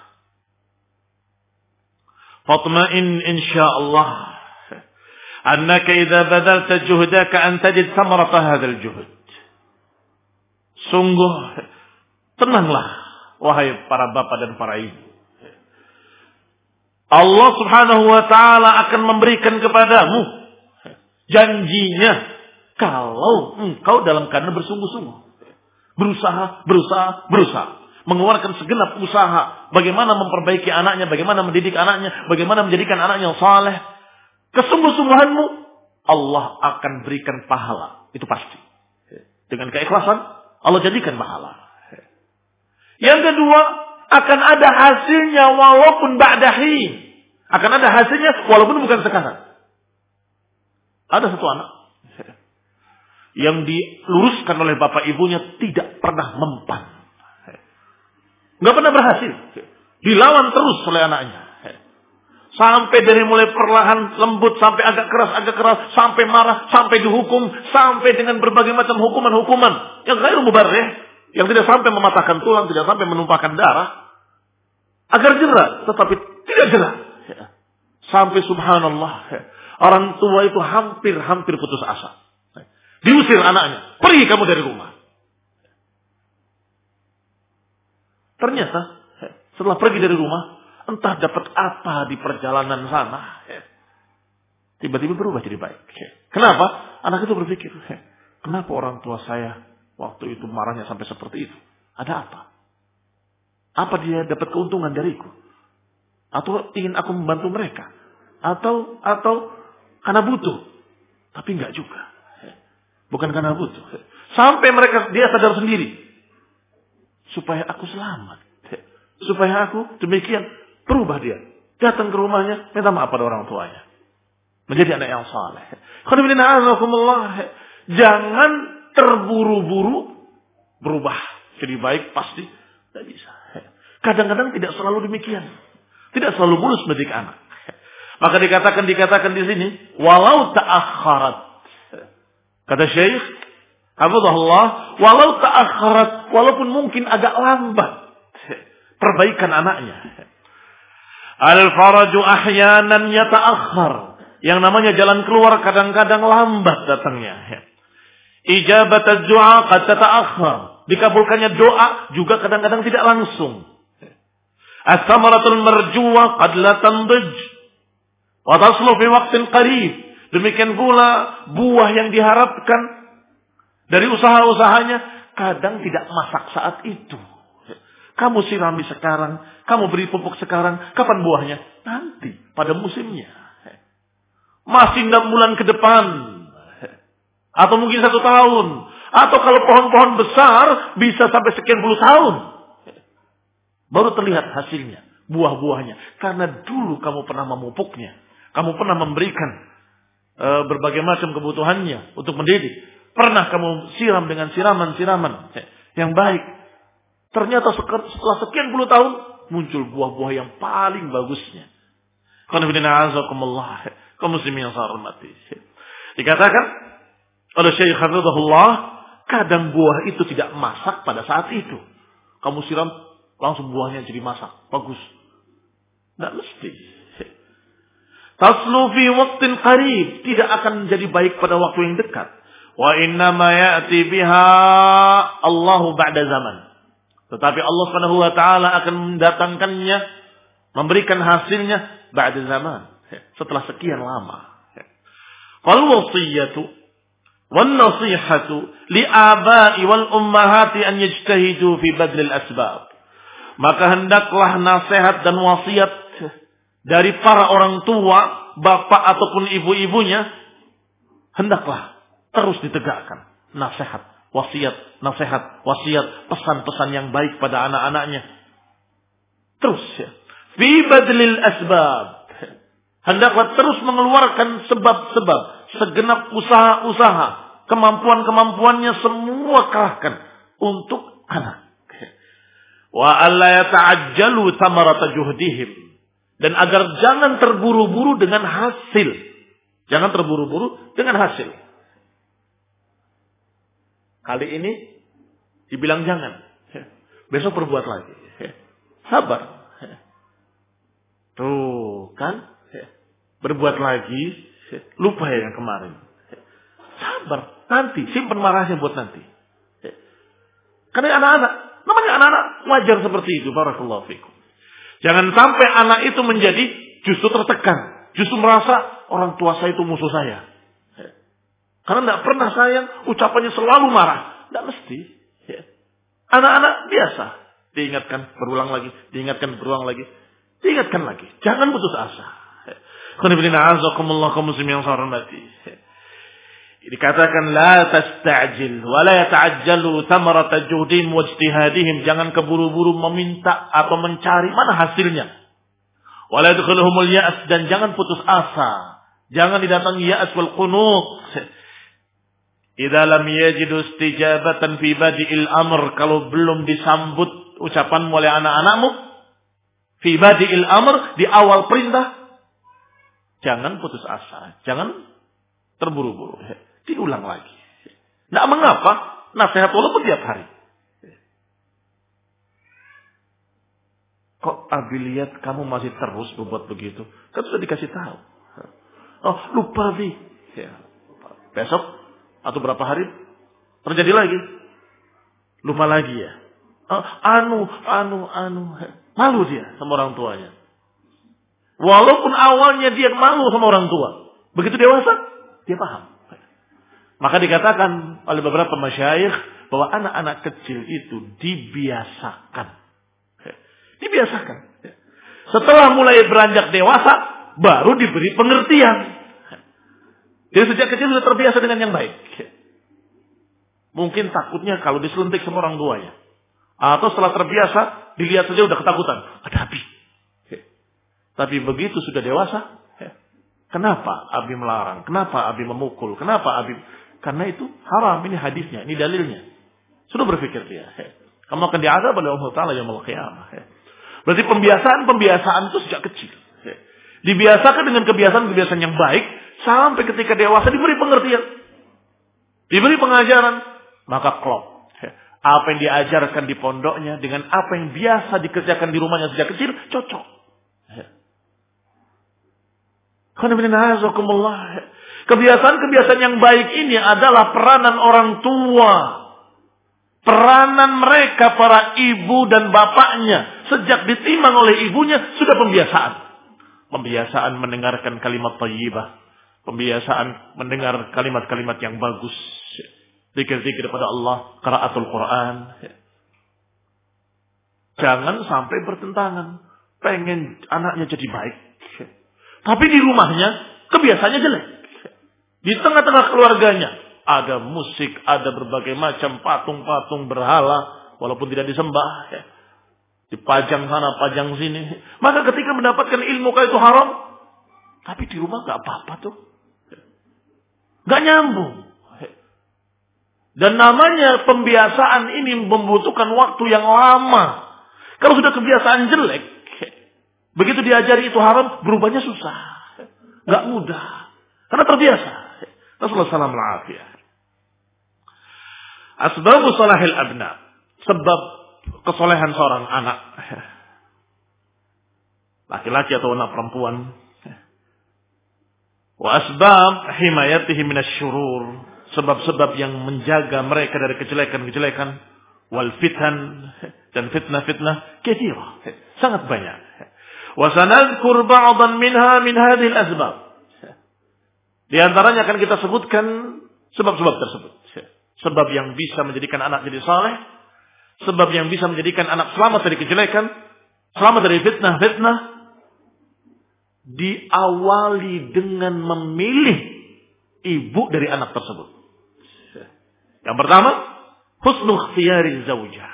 fatma'in insyaallah annaka idza badalta juhdaka an tajid thamarata hadzal juhud. Sungguh tenanglah wahai para bapak dan para ibu. Allah Subhanahu wa taala akan memberikan kepadamu janjinya kalau engkau dalam keadaan bersungguh-sungguh. Berusaha. Mengeluarkan segenap usaha. Bagaimana memperbaiki anaknya. Bagaimana mendidik anaknya. Bagaimana menjadikan anaknya saleh. Kesungguh-sungguhanmu. Allah akan berikan pahala. Itu pasti. Dengan keikhlasan. Allah jadikan pahala. Yang kedua. Akan ada hasilnya walaupun ba'dahin. Akan ada hasilnya walaupun bukan sekarang. Ada satu anak yang diluruskan oleh bapak ibunya tidak pernah mempan. Nggak pernah berhasil. Dilawan terus oleh anaknya. Sampai dari mulai perlahan lembut sampai agak keras, sampai marah, sampai dihukum, sampai dengan berbagai macam hukuman-hukuman yang ghairu mubarrih, yang tidak sampai mematahkan tulang, tidak sampai menumpahkan darah, agar jerah, tetapi tidak jerah. Sampai subhanallah, orang tua itu hampir putus asa. Diusir anaknya. Pergi kamu dari rumah. Ternyata setelah pergi dari rumah, entah dapat apa di perjalanan sana, tiba-tiba berubah jadi baik. Kenapa? Anak itu berpikir, kenapa orang tua saya waktu itu marahnya sampai seperti itu? Ada apa? Apa dia dapat keuntungan dariku? Atau ingin aku membantu mereka? Atau karena butuh? Tapi enggak juga. Bukan karena butuh. Sampai dia sadar sendiri. Supaya aku selamat. Supaya aku demikian. Berubah dia. Datang ke rumahnya. Minta maaf pada orang tuanya. Menjadi anak yang saleh. Jangan terburu-buru. Berubah. Jadi baik pasti. Tidak bisa. Kadang-kadang tidak selalu demikian. Tidak selalu mulus mendidik anak. Maka dikatakan di sini. Walau ta'akharat. Kata Syekh hafizahullah, walau ta'akharat, walaupun mungkin agak lambat perbaikan anaknya. Al-faraju ahyanan yata'akhkhar. Yang namanya jalan keluar kadang-kadang lambat datangnya. Ijabat ad-du'a qad tata'akhkhar. Dikabulkannya doa juga kadang-kadang tidak langsung. As-samaratul marjuwa qad la tandij wa taslu fi waqtin qarib. Demikian pula buah yang diharapkan dari usaha-usahanya kadang tidak masak saat itu. Kamu sirami sekarang, kamu beri pupuk sekarang, kapan buahnya? Nanti, pada musimnya. Masih 6 bulan ke depan. Atau mungkin 1 tahun. Atau kalau pohon-pohon besar bisa sampai sekian puluh tahun. Baru terlihat hasilnya, buah-buahnya. Karena dulu kamu pernah memupuknya. Kamu pernah memberikan berbagai macam kebutuhannya untuk mendidik. Pernah kamu siram dengan siraman-siraman yang baik. Ternyata setelah sekian puluh tahun muncul buah-buah yang paling bagusnya. Kaum muslimin yang saya hormati. Dikatakan oleh Syekh hafizahullah, Kadang buah itu tidak masak pada saat itu. Kamu siram, langsung buahnya jadi masak. Bagus. Tidak mesti. Taslu fi waqtin qarib. Tidak akan menjadi baik pada waktu yang dekat. Wa innama ya'ti biha Allahu ba'da zaman. Tetapi Allah Subhanahu wa taala akan mendatangkannya, memberikan hasilnya ba'da zaman. Setelah sekian lama. Fal wasiyatu wan nasihatu li aba'i wal ummahati an yajtahidu fi badlil asbab. Maka hendaklah nasihat dan wasiat dari para orang tua, bapak ataupun ibu-ibunya, hendaklah terus ditegakkan. Nasihat, wasiat, pesan-pesan yang baik pada anak-anaknya. Terus ya. Fi badlil asbab. Hendaklah terus mengeluarkan sebab-sebab, segenap usaha-usaha, kemampuan-kemampuannya semua kerahkan untuk anak. Wa alla yata'ajjalu thamarata juhdihim. Dan agar jangan terburu-buru dengan hasil. Jangan terburu-buru dengan hasil. Kali ini dibilang jangan. Besok berbuat lagi. Sabar. Tuh kan. Berbuat lagi. Lupa ya yang kemarin. Sabar. Nanti. Simpan marahnya buat nanti. Karena anak-anak. Namanya anak-anak wajar seperti itu. Barakallahu fikum. Jangan sampai anak itu menjadi justru tertekan. Justru merasa orang tua saya itu musuh saya. Karena tidak pernah sayang, ucapannya selalu marah. Tidak mesti. Anak-anak biasa. Diingatkan, berulang lagi. Diingatkan, berulang lagi. Diingatkan lagi. Jangan putus asa. Dikatakan la tasta'jil wa la yata'ajjalu thamarata juhdihim wa ijtihadihim. Jangan keburu-buru meminta atau mencari mana hasilnya. Wa la yadkhuluhumul ya'as, dan jangan putus asa. Jangan didatangi ya'as wal qunut. Idza lam yajidu istijabatan fi badi'il amr, kalau belum disambut ucapanmu oleh anak-anakmu fi badi'il amr, di awal perintah, jangan putus asa, jangan terburu-buru. Diulang lagi. Tidak mengapa, nasihat walaupun tiap hari. Kok Abi lihat kamu masih terus berbuat begitu? Kan sudah dikasih tahu. Oh, lupa Abi. Ya. Besok atau berapa hari terjadi lagi. Lupa lagi ya. Oh, malu dia sama orang tuanya. Walaupun awalnya dia malu sama orang tua. Begitu dewasa, dia paham. Maka dikatakan oleh beberapa masyayikh bahwa anak-anak kecil itu dibiasakan. Dibiasakan. Setelah mulai beranjak dewasa, baru diberi pengertian. Jadi sejak kecil sudah terbiasa dengan yang baik. Mungkin takutnya kalau diselentik sama orang tuanya. Atau setelah terbiasa, dilihat saja udah ketakutan. Ada Abi. Tapi begitu sudah dewasa, kenapa Abi melarang? Kenapa Abi memukul? Kenapa Abi... Karena itu haram, ini hadisnya, ini dalilnya. Sudah berpikir dia. Kamu akan diazab oleh Allah Ta'ala yaumul qiyamah. Berarti pembiasaan itu sejak kecil. Dibiasakan dengan kebiasaan-kebiasaan yang baik, sampai ketika dewasa diberi pengertian. Diberi pengajaran. Maka klop. Apa yang diajarkan di pondoknya, dengan apa yang biasa dikerjakan di rumahnya sejak kecil, cocok. Kebiasaan-kebiasaan yang baik ini adalah peranan orang tua. Peranan mereka, para ibu dan bapaknya. Sejak ditimang oleh ibunya, sudah pembiasaan. Pembiasaan mendengarkan kalimat thayyibah. Pembiasaan mendengar kalimat-kalimat yang bagus. Zikir-zikir kepada Allah. Qiraatul Quran. Jangan sampai bertentangan. Pengen anaknya jadi baik. Tapi di rumahnya, kebiasaannya jelek. Di tengah-tengah keluarganya ada musik, ada berbagai macam patung-patung berhala, walaupun tidak disembah, dipajang sana, pajang sini. Maka ketika mendapatkan ilmu kayak itu haram, tapi di rumah nggak apa-apa tuh, nggak nyambung. Dan namanya pembiasaan ini membutuhkan waktu yang lama. Kalau sudah kebiasaan jelek, begitu diajari itu haram, berubahnya susah, nggak mudah, karena terbiasa. Rasulullah SAW. Asbabu salahil abna. Sebab kesolehan seorang anak. Laki-laki atau anak perempuan. Wa asbab himayatihi minasyurur. Sebab-sebab yang menjaga mereka dari kejelekan-kejelekan. Wal fitan. Dan fitnah-fitnah. Katsirah. Sangat banyak. Wa sanadhkur ba'dan minha min hadhil asbab. Di antaranya akan kita sebutkan sebab-sebab tersebut. Sebab yang bisa menjadikan anak jadi saleh. Sebab yang bisa menjadikan anak selamat dari kejelekan. Selamat dari fitnah-fitnah. Diawali dengan memilih ibu dari anak tersebut. Yang pertama, husnul ikhtiyari zaujah.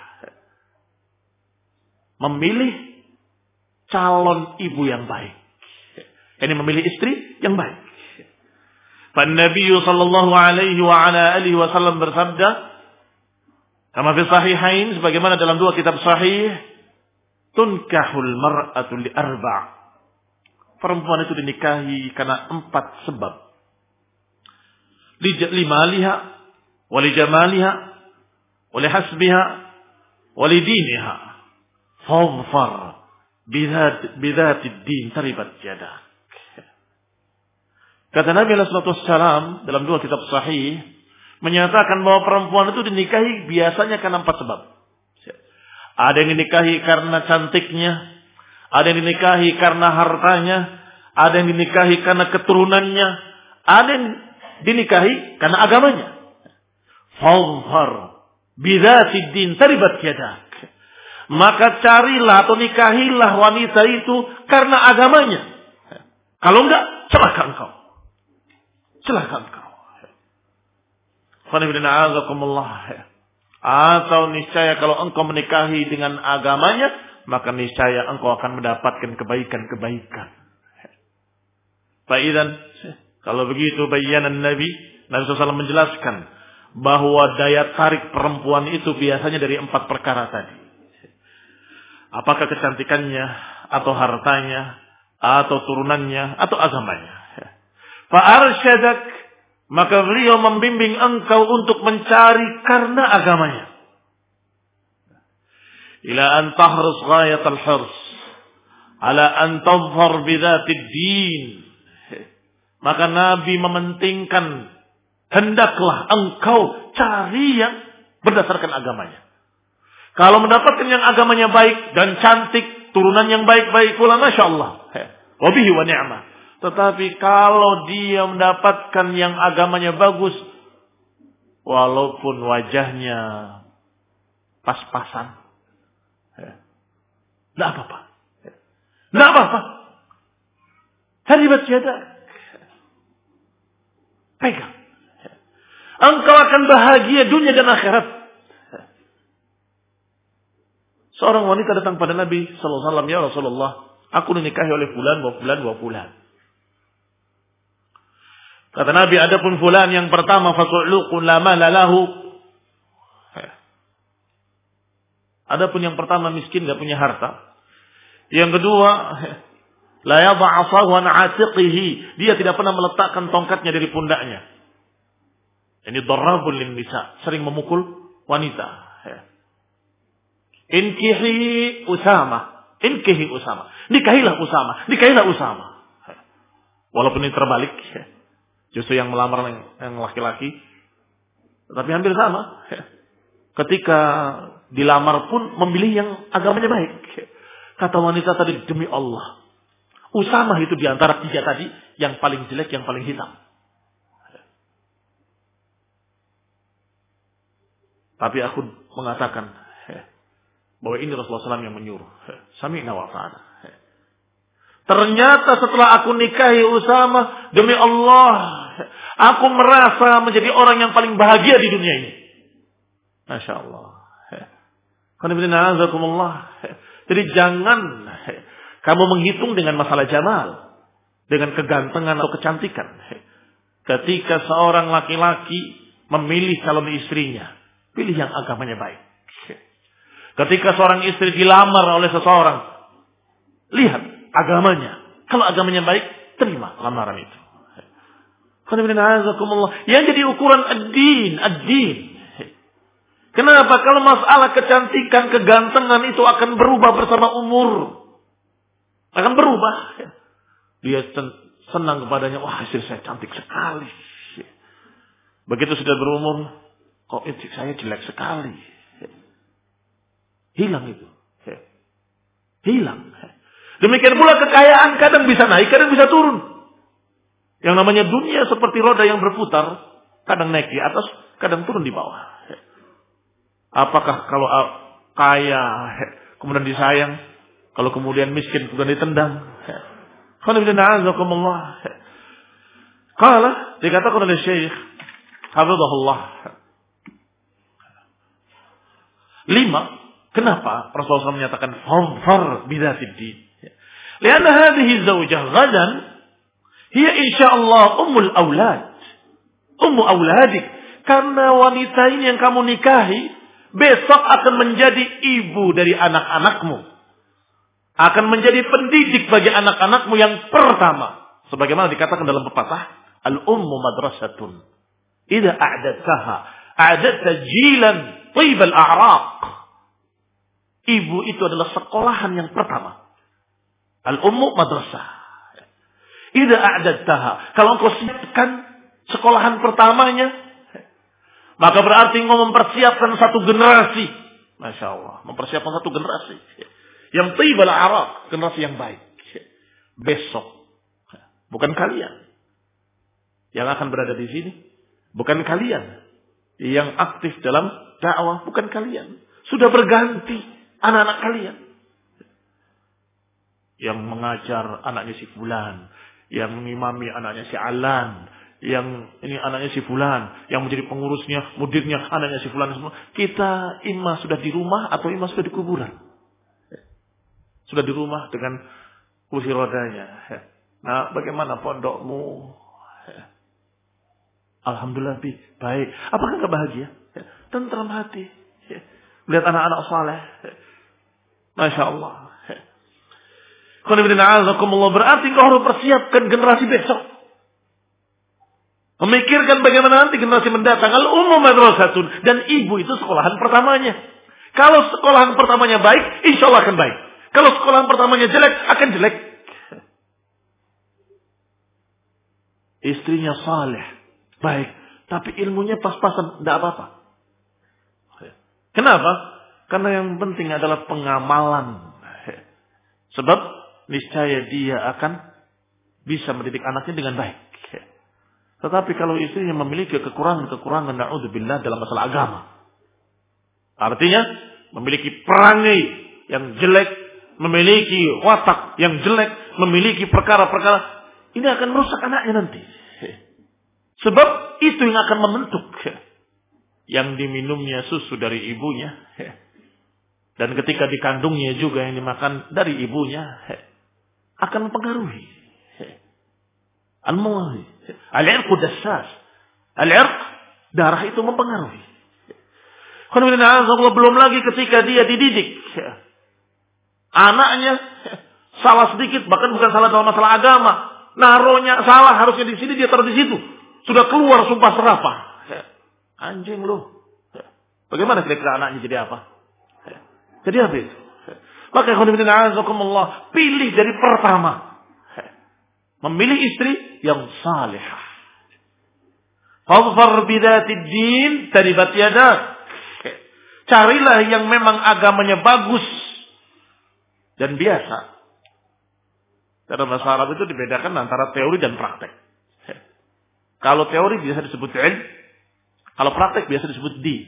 Memilih calon ibu yang baik. Ini memilih istri yang baik. Nabi sallallahu alaihi wa ala alihi wasallam bersabda, kama fi sahihain, sebagaimana dalam dua kitab sahih, tunkahul mar'atu li arba'. Perempuan itu dinikahi karena 4 sebab. Li maliha, wa li jamaliha, wa li hasbiha, wa li diniha. Fadfar bidzatid din taribat yadak. Kata Nabi SAW dalam dua kitab sahih menyatakan bahwa perempuan itu dinikahi biasanya karena 4 sebab. Ada yang dinikahi karena cantiknya, ada yang dinikahi karena hartanya, ada yang dinikahi karena keturunannya, ada yang dinikahi karena agamanya. Fadhfar bidzatid din taribat yadak. Maka carilah atau nikahilah wanita itu karena agamanya. Kalau enggak, celaka engkau. Celaka engkau. Atau niscaya kalau engkau menikahi dengan agamanya, maka niscaya engkau akan mendapatkan kebaikan-kebaikan. Fa'idan, kalau begitu bayanan Nabi SAW menjelaskan bahwa daya tarik perempuan itu biasanya dari 4 perkara tadi. Apakah kecantikannya, atau hartanya, atau turunannya, atau agamanya. Fa'arsyadak, maka beliau membimbing engkau untuk mencari karena agamanya. Ila an tahrus ghayatal hirs ala an tadhfar bidzatid din. Maka Nabi mementingkan, hendaklah engkau cari yang berdasarkan agamanya. Kalau mendapatkan yang agamanya baik dan cantik, turunan yang baik-baik pula, Masya Allah. Wabihi wa ni'mah. Tetapi kalau dia mendapatkan yang agamanya bagus, walaupun wajahnya pas-pasan, tidak apa-apa. Tidak apa-apa. Haribat syada. Pegang. Engkau akan bahagia dunia dan akhirat. Seorang wanita datang pada Nabi sallallahu alaihi wasallam, ya Rasulullah, aku dinikahi oleh fulan, wa fulan. Kata Nabi, adapun fulan yang pertama fasu'luqun la mala lahu. Adapun yang pertama miskin, enggak punya harta. Yang kedua, la yad'afahu an 'atiqihi, dia tidak pernah meletakkan tongkatnya dari pundaknya. Ini darabul lin nisa, sering memukul wanita. Inkihi Usama. Nikahilah Usama. Walaupun ini terbalik. Justru yang melamar yang laki-laki. Tetapi hampir sama. Ketika dilamar pun memilih yang agamanya baik. Kata wanita tadi, demi Allah, Usama itu diantara 3 tadi yang paling jelek, yang paling hitam. Tapi aku mengatakan bahwa ini Rasulullah SAW yang menyuruh. Sami'na wa ta'ala. Ternyata setelah aku nikahi Usama, demi Allah, aku merasa menjadi orang yang paling bahagia di dunia ini. Masya Allah. Jadi jangan kamu menghitung dengan masalah jamal, dengan kegantengan atau kecantikan. Ketika seorang laki-laki memilih calon istrinya, pilih yang agamanya baik. Ketika seorang istri dilamar oleh seseorang, lihat agamanya. Kalau agamanya baik, terima lamaran itu. Yang jadi ukuran ad-din. Kenapa? Kalau masalah kecantikan, kegantengan itu akan berubah bersama umur. Akan berubah. Dia senang kepadanya, wah istri saya cantik sekali. Begitu sudah berumur, kok istri saya jelek sekali. Hilang itu. Hilang. Demikian pula kekayaan kadang bisa naik, kadang bisa turun. Yang namanya dunia seperti roda yang berputar, kadang naik di atas, kadang turun di bawah. Apakah kalau kaya kemudian disayang, kalau kemudian miskin kemudian ditendang? Qala dikatakan oleh Syekh hafizahullah. 5. Kenapa Rasulullah SAW menyatakan far bidzatid din? Karena hadhihi zaujah ghadan hiya insyaallah ummul aulad. Ummu auladik. Karena wanita ini yang kamu nikahi besok akan menjadi ibu dari anak-anakmu. Akan menjadi pendidik bagi anak-anakmu yang pertama. Sebagaimana dikatakan dalam pepatah, al-ummu madrasatun. Idza a'dadtaha, a'dadta jilan thayyibal a'raq. Ibu itu adalah sekolahan yang pertama. Al-ummu madrasah. Idza a'dadtaha, kalau engkau siapkan sekolahan pertamanya, maka berarti engkau mempersiapkan satu generasi. Masya Allah. Mempersiapkan satu generasi. Yang thayyibal a'raq. Generasi yang baik. Besok. Bukan kalian. Yang akan berada di sini. Bukan kalian. Yang aktif dalam dakwah. Bukan kalian. Sudah berganti anak-anak kalian. Yang mengajar anaknya si fulan. Yang mengimami anaknya si Alan. Yang ini anaknya si fulan, yang menjadi pengurusnya, mudirnya anaknya si fulan semua. Kita imam sudah di rumah atau imam sudah di kuburan. Sudah di rumah dengan kursi rodanya. Nah, bagaimana pondokmu? Alhamdulillah baik. Apakah enggak bahagia? Tentram hati. Melihat anak-anak saleh. Masya Allah. Berarti kau harus persiapkan generasi besok. Memikirkan bagaimana nanti generasi mendatang. Al-ummu madrasatun. Dan ibu itu sekolahan pertamanya. Kalau sekolahan pertamanya baik, insya Allah akan baik. Kalau sekolahan pertamanya jelek, akan jelek. Istrinya saleh, baik. Tapi ilmunya pas-pasan, tidak apa-apa. Kenapa? Karena yang penting adalah pengamalan. Sebab niscaya dia akan bisa mendidik anaknya dengan baik. Tetapi kalau istrinya memiliki kekurangan na'udzubillah dalam masalah agama. Artinya memiliki perangai yang jelek, memiliki watak yang jelek, memiliki perkara-perkara, ini akan merusak anaknya nanti. Sebab itu yang akan membentuk. Yang diminumnya susu dari ibunya. Dan ketika dikandungnya juga yang dimakan dari ibunya. Akan mempengaruhi. Al-irq dassas. Al-irq, darah itu mempengaruhi. Belum lagi ketika dia dididik. Anaknya salah sedikit, bahkan bukan salah dalam masalah agama. Naruhnya salah, harusnya di sini, dia taruh di situ. Sudah keluar sumpah serapah. Anjing loh. Bagaimana kira-kira anaknya jadi apa? Jadi apa itu? Maka pilih dari pertama. Memilih istri yang salihah. Fadfar bidatid din taribat yadak. Carilah yang memang agamanya bagus dan biasa. Dalam bahasa Arab itu dibedakan antara teori dan praktek. Kalau teori biasa disebut ilm, kalau praktek biasa disebut di.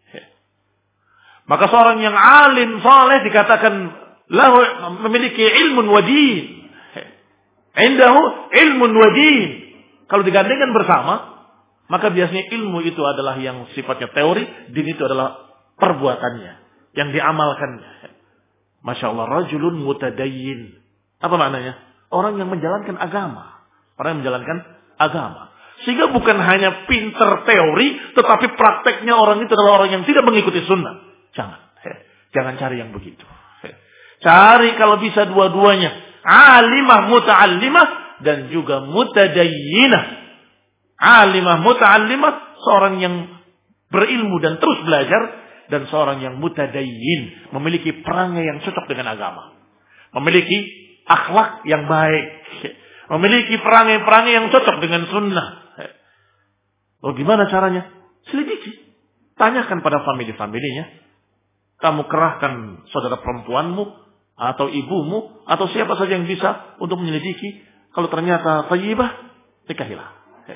Maka seorang yang alim saleh dikatakan lahu memiliki ilmun wa din. Indahu ilmun wa din. Kalau digandengkan bersama, maka biasanya ilmu itu adalah yang sifatnya teori, din itu adalah perbuatannya, yang diamalkannya. Masya Allah, rajulun mutadayyin. Apa maknanya? Orang yang menjalankan agama. Orang yang menjalankan agama. Sehingga bukan hanya pinter teori, tetapi prakteknya orang itu adalah orang yang tidak mengikuti sunnah. Jangan cari yang begitu. Cari kalau bisa dua-duanya. Alimah muta'allimah dan juga mutadayyinah. Alimah muta'allimah, seorang yang berilmu dan terus belajar, dan seorang yang mutadayyin, memiliki perangai yang cocok dengan agama, memiliki akhlak yang baik, memiliki perangai-perangai yang cocok dengan sunnah. Oh, gimana caranya? Selidiki. Tanyakan pada family-familinya. Kamu kerahkan saudara perempuanmu atau ibumu atau siapa saja yang bisa untuk menyelidiki. Kalau ternyata thayyibah, nikahilah.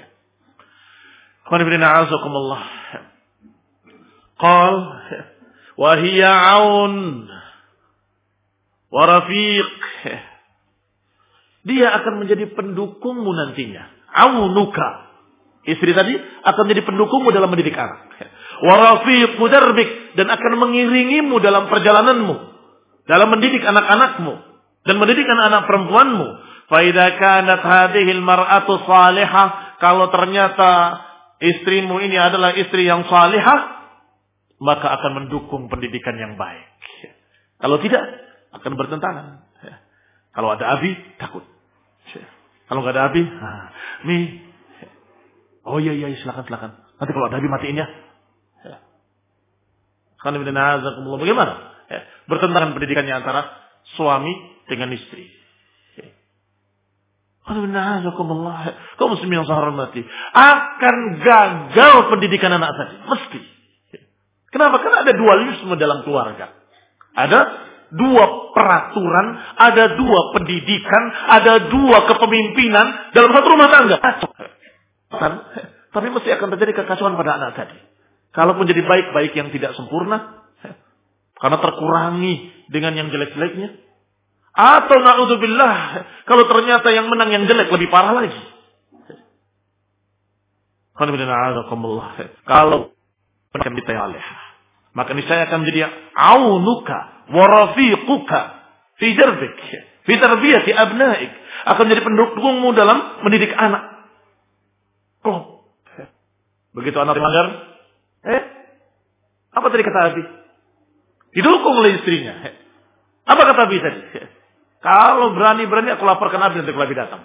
Qal wa hiya aun wa rafiq. Dia akan menjadi pendukungmu nantinya. Aunuka. Istri tadi akan menjadi pendukungmu dalam mendidik anak. Wa rafiqu darbik, dan akan mengiringimu dalam perjalananmu, dalam mendidik anak-anakmu dan mendidik anak-anak perempuanmu. Fa idza kanat hadhihi al-mar'atu salihah, kalau ternyata istrimu ini adalah istri yang salihah, maka akan mendukung pendidikan yang baik. Kalau tidak, akan bertentangan. Kalau ada abi, takut. Kalau nggak ada abi, oh iya silakan. Nanti kalau ada abi matiin ya. Bagaimana? Bertentangan pendidikannya antara suami dengan istri. Kaum muslimin yang saya hormati, akan gagal pendidikan anak tadi, mesti. Kenapa? Karena ada dualisme dalam keluarga. Ada dua peraturan, ada dua pendidikan, ada dua kepemimpinan dalam satu rumah tangga. Tapi mesti akan terjadi kekacauan pada anak tadi. Kalaupun jadi baik-baik yang tidak sempurna, karena terkurangi dengan yang jelek-jeleknya. Atau na'udzubillah, kalau ternyata yang menang yang jelek lebih parah lagi. Kalau akan ditayalih, maka niscaya akan menjadi aunuka wa rafiquka fi darbik fi tarbiyati abnaik, akan menjadi pendukungmu dalam mendidik anak. Begitu anak melanggar, apa tadi kata Abi? Didukung oleh istrinya. Apa kata Abi tadi? Kalau berani-berani aku laporkan Abi nanti kalau Abi datang.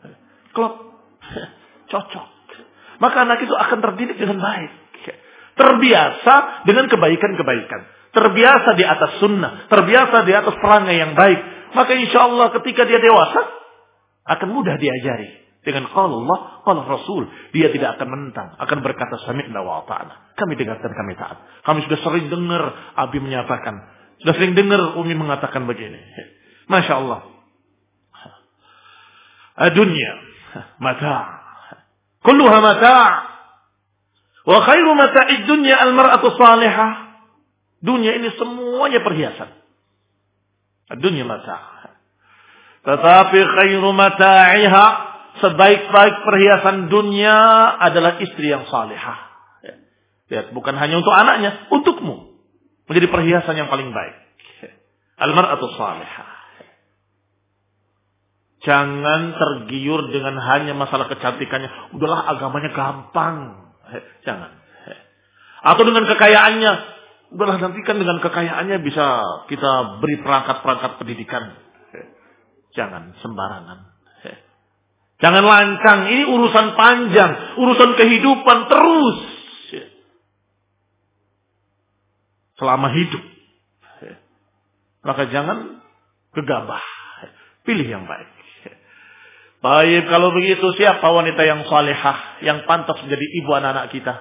Cocok. Maka anak itu akan terdidik dengan baik. Terbiasa dengan kebaikan-kebaikan. Terbiasa di atas sunnah. Terbiasa di atas perangai yang baik. Maka insya Allah ketika dia dewasa, akan mudah diajari. Dengan qala Allah, qala Rasul. Dia tidak akan menentang. Akan berkata sami'na wa ata'na. Kami dengar dan kami taat. Kami sudah sering dengar Abi menyatakan. Sudah sering dengar Umi mengatakan begini. Masya Allah. Dunia mata'. Kulluha mata'. Wa khairu mata'id dunya al-mar'atu salihah. Dunia ini semuanya perhiasan. Dunia mata'. Tetapi khairu mata'iha, sebaik-baik perhiasan dunia adalah istri yang salihah. Lihat, bukan hanya untuk anaknya, untukmu. Menjadi perhiasan yang paling baik. Al-mar'atu salihah. Jangan tergiur dengan hanya masalah kecantikannya. Udahlah, agamanya gampang. Jangan. Atau dengan kekayaannya. Udahlah, nanti kan dengan kekayaannya bisa kita beri perangkat-perangkat pendidikan. Jangan sembarangan. Jangan lancang. Ini urusan panjang. Urusan kehidupan terus. Selama hidup. Maka jangan gegabah. Pilih yang baik. Baik, kalau begitu siapa wanita yang salihah, yang pantas menjadi ibu anak-anak kita?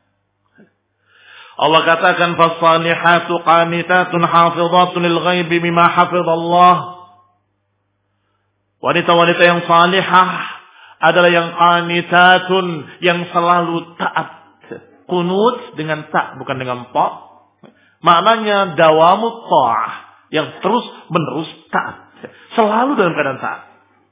Allah katakan fasalihatu qanitatun hafizatun lil ghaibi bima hafizallah. Wanita-wanita yang salihah adalah yang qanitatun, yang selalu taat. Qunut dengan ta, bukan dengan ta. Maknanya dawamu ta'ah, yang terus menerus taat. Selalu dalam keadaan taat.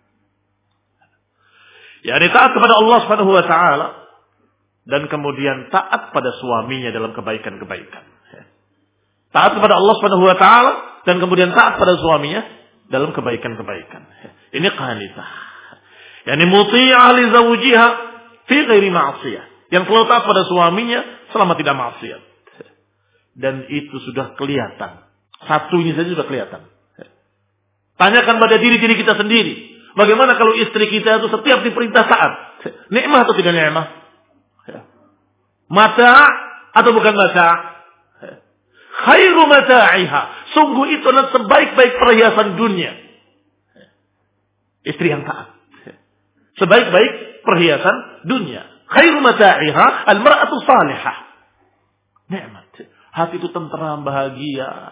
Yani taat kepada Allah Subhanahu wa taala dan kemudian taat pada suaminya dalam kebaikan-kebaikan. Taat kepada Allah Subhanahu wa taala dan kemudian taat pada suaminya dalam kebaikan-kebaikan. Ini qanitah. Yani muti'ah li zawjiha fi ghairi ma'siyah. Yang selalu taat pada suaminya selama tidak maksiat. Dan itu sudah kelihatan. Satunya saja sudah kelihatan. Tanyakan pada diri-diri kita sendiri. Bagaimana kalau istri kita itu setiap diperintah taat? Nikmah atau tidak nikmah? Mata atau bukan mata? khairu mata'iha. Sungguh itu adalah sebaik-baik perhiasan dunia. Istri yang taat. Sebaik-baik perhiasan dunia. Khairu mata'iha al-mar'atu salihah. Nikmat. Hati itu tenteram, bahagia.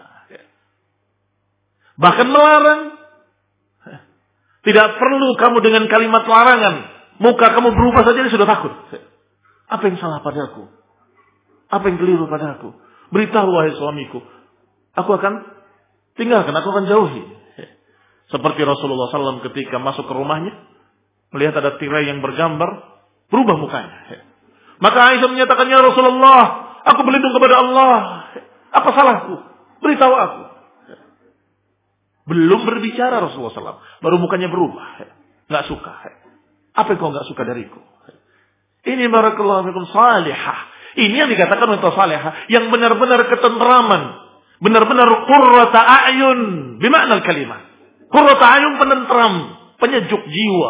Bahkan melarang. Tidak perlu kamu dengan kalimat larangan. Muka kamu berubah saja dia sudah takut. Apa yang salah padaku? Apa yang keliru padaku? Beritahu wahai suamiku. Aku akan tinggalkan, aku akan jauhi. Seperti Rasulullah SAW ketika masuk ke rumahnya. Melihat ada tirai yang bergambar. Berubah mukanya. Maka Aisyah menyatakan, ya Rasulullah, aku berlindung kepada Allah. Apa salahku? Beritahu aku. Belum berbicara Rasulullah SAW. Baru mukanya berubah. Nggak suka. Apa yang kau nggak suka dariku? Ini barakallahu fikum salihah. Ini yang dikatakan wanita salihah. Yang benar-benar ketenteraman. Benar-benar qurrata a'yun. Bimakna kalimat. Qurrata a'yun penenteram. Penyejuk jiwa.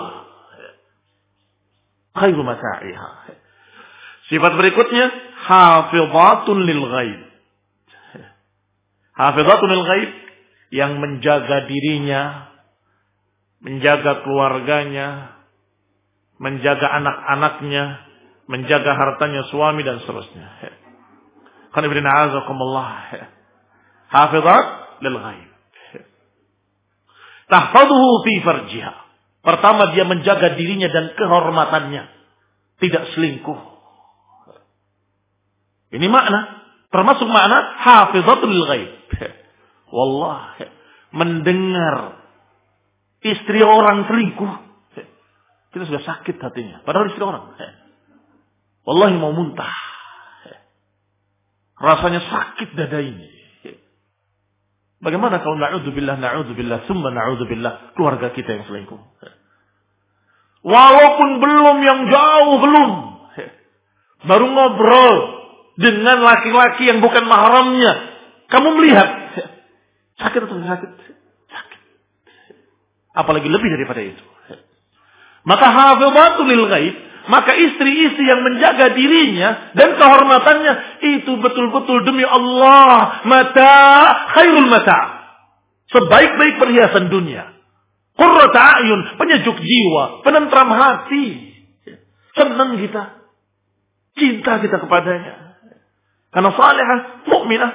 Khairu mata'iha. Sifat berikutnya. Hafidhatun lil ghaib. Hafidhatun lil ghaib. Yang menjaga dirinya. Menjaga keluarganya. Menjaga anak-anaknya. Menjaga hartanya suami dan seterusnya. Qanibrin a'azakumullah. Hafidhat lil ghaib. Tahfaduhu fi farjiha. Pertama dia menjaga dirinya dan kehormatannya. Tidak selingkuh. Ini makna. Termasuk makna hafidhatul lil ghaib. Wallah. Mendengar istri orang selingkuh. Kita sudah sakit hatinya. Padahal istri orang. Wallahi mau muntah. Rasanya sakit dada ini. Bagaimana kalau na'udzubillah, summa na'udzubillah, keluarga kita yang selingkuh. Walaupun belum yang jauh, belum. Baru ngobrol dengan laki-laki yang bukan mahramnya. Kamu melihat. Sakit atau sakit? Sakit. Apalagi lebih daripada itu. Maka hafidhatul lil ghaib. Maka istri-istri yang menjaga dirinya dan kehormatannya itu betul-betul demi Allah mata khairul mata. Sebaik-baik perhiasan dunia. Qurrata a'yun, penyejuk jiwa, penentram hati. Senang kita. Cinta kita kepadanya. Karena salihah, mukminah.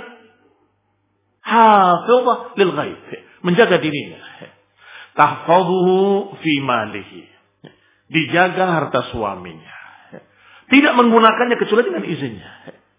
Hafidhah lil ghaib. Menjaga dirinya. Tahfadhuhu fi malihi. Dijaga harta suaminya. Tidak menggunakannya kecuali dengan izinnya.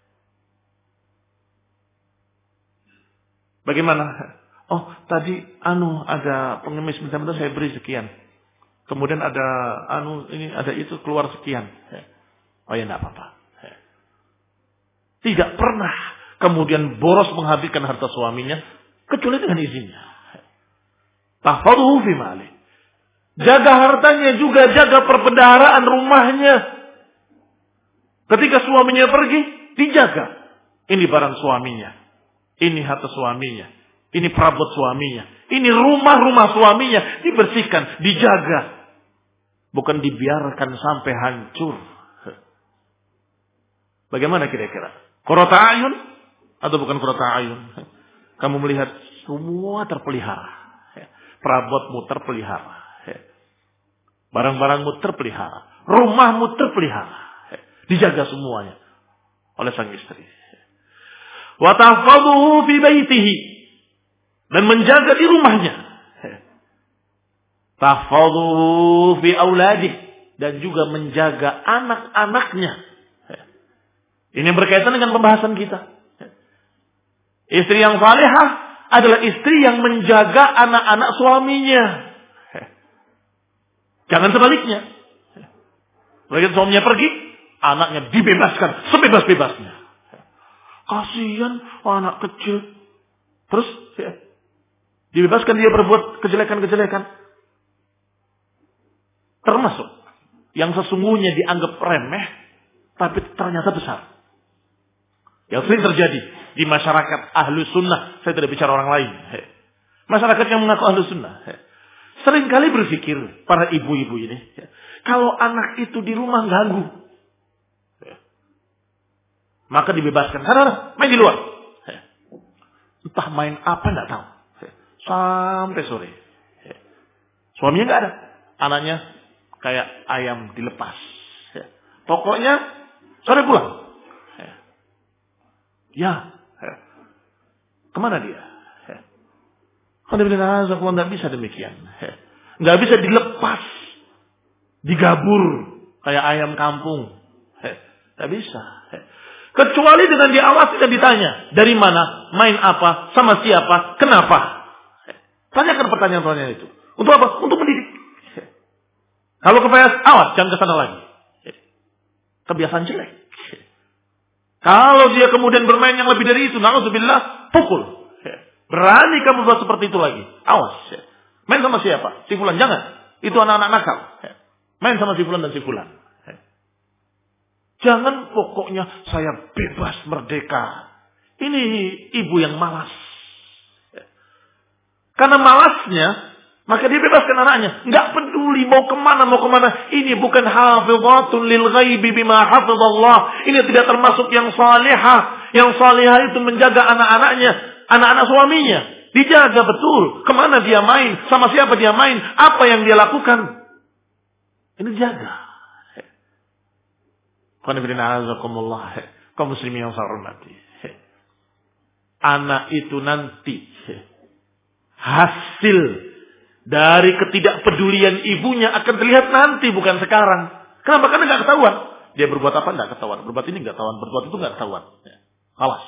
Bagaimana? Oh, tadi ada pengemis minta-minta saya beri sekian. Kemudian ada ada itu keluar sekian. Oh ya, enggak apa-apa. Tidak pernah kemudian boros menghabiskan harta suaminya kecuali dengan izinnya. Tahfadhuhu fi mali. Jaga hartanya juga jaga perbendaharaan rumahnya. Ketika suaminya pergi, dijaga. Ini barang suaminya. Ini harta suaminya. Ini perabot suaminya. Ini rumah-rumah suaminya. Dibersihkan, dijaga. Bukan dibiarkan sampai hancur. Bagaimana kira-kira? Qurrata a'yun? Atau bukan qurrata a'yun? Kamu melihat semua terpelihara. Perabotmu terpelihara. Barang-barangmu terpelihara. Rumahmu terpelihara. Dijaga semuanya oleh sang istri. Wa tahfaduhu fi baitihi. Dan menjaga di rumahnya. Tahfaduhu fi auladih. Dan juga menjaga anak-anaknya. Ini berkaitan dengan pembahasan kita. Istri yang salihah adalah istri yang menjaga anak-anak suaminya. Jangan sebaliknya. Begitu suaminya pergi, anaknya dibebaskan sebebas-bebasnya. Kasihan anak kecil. Terus dibebaskan dia berbuat kejelekan-kejelekan. Termasuk yang sesungguhnya dianggap remeh, tapi ternyata besar. Yang sering terjadi di masyarakat ahlu sunnah. Saya tidak bicara orang lain. Masyarakat yang mengaku ahlu sunnah. Seringkali berpikir para ibu-ibu ini. Kalau anak itu di rumah ganggu. Maka dibebaskan. Sana, main di luar. Entah main apa enggak tahu. Sampai sore. Suaminya enggak ada. Anaknya kayak ayam dilepas. Pokoknya sore pulang. Ya. Kemana dia? Alhamdulillah, enggak bisa demikian. Enggak bisa dilepas. Digabur kayak ayam kampung. Enggak bisa. Kecuali dengan diawasi dan ditanya. Dari mana? Main apa? Sama siapa? Kenapa? Tanyakan pertanyaan-pertanyaan itu. Untuk apa? Untuk mendidik. Kalau kepayas, awas. Jangan ke sana lagi. Kebiasaan jelek. Kalau dia kemudian bermain yang lebih dari itu, na'udzubillah, pukul. Berani kamu buat seperti itu lagi. Awas. Main sama siapa? Si fulan. Jangan. Itu anak-anak nakal. Main sama si fulan dan si fulan. Jangan pokoknya saya bebas merdeka. Ini ibu yang malas. Karena malasnya, maka dia bebaskan anaknya. Enggak peduli mau kemana. Ini bukan hafizatun lil ghaibi bima hafizallah. Ini tidak termasuk yang salihah. Yang salihah itu menjaga anak-anaknya. Anak-anak suaminya. Dijaga betul. Kemana dia main. Sama siapa dia main. Apa yang dia lakukan. Ini jaga. Kaum muslimin yang saya hormati. Anak itu nanti hasil dari ketidakpedulian ibunya akan terlihat nanti, bukan sekarang. Kenapa? Karena nggak ketahuan. Dia berbuat apa nggak ketahuan. Berbuat ini nggak ketahuan. Berbuat itu nggak ketahuan. Awas.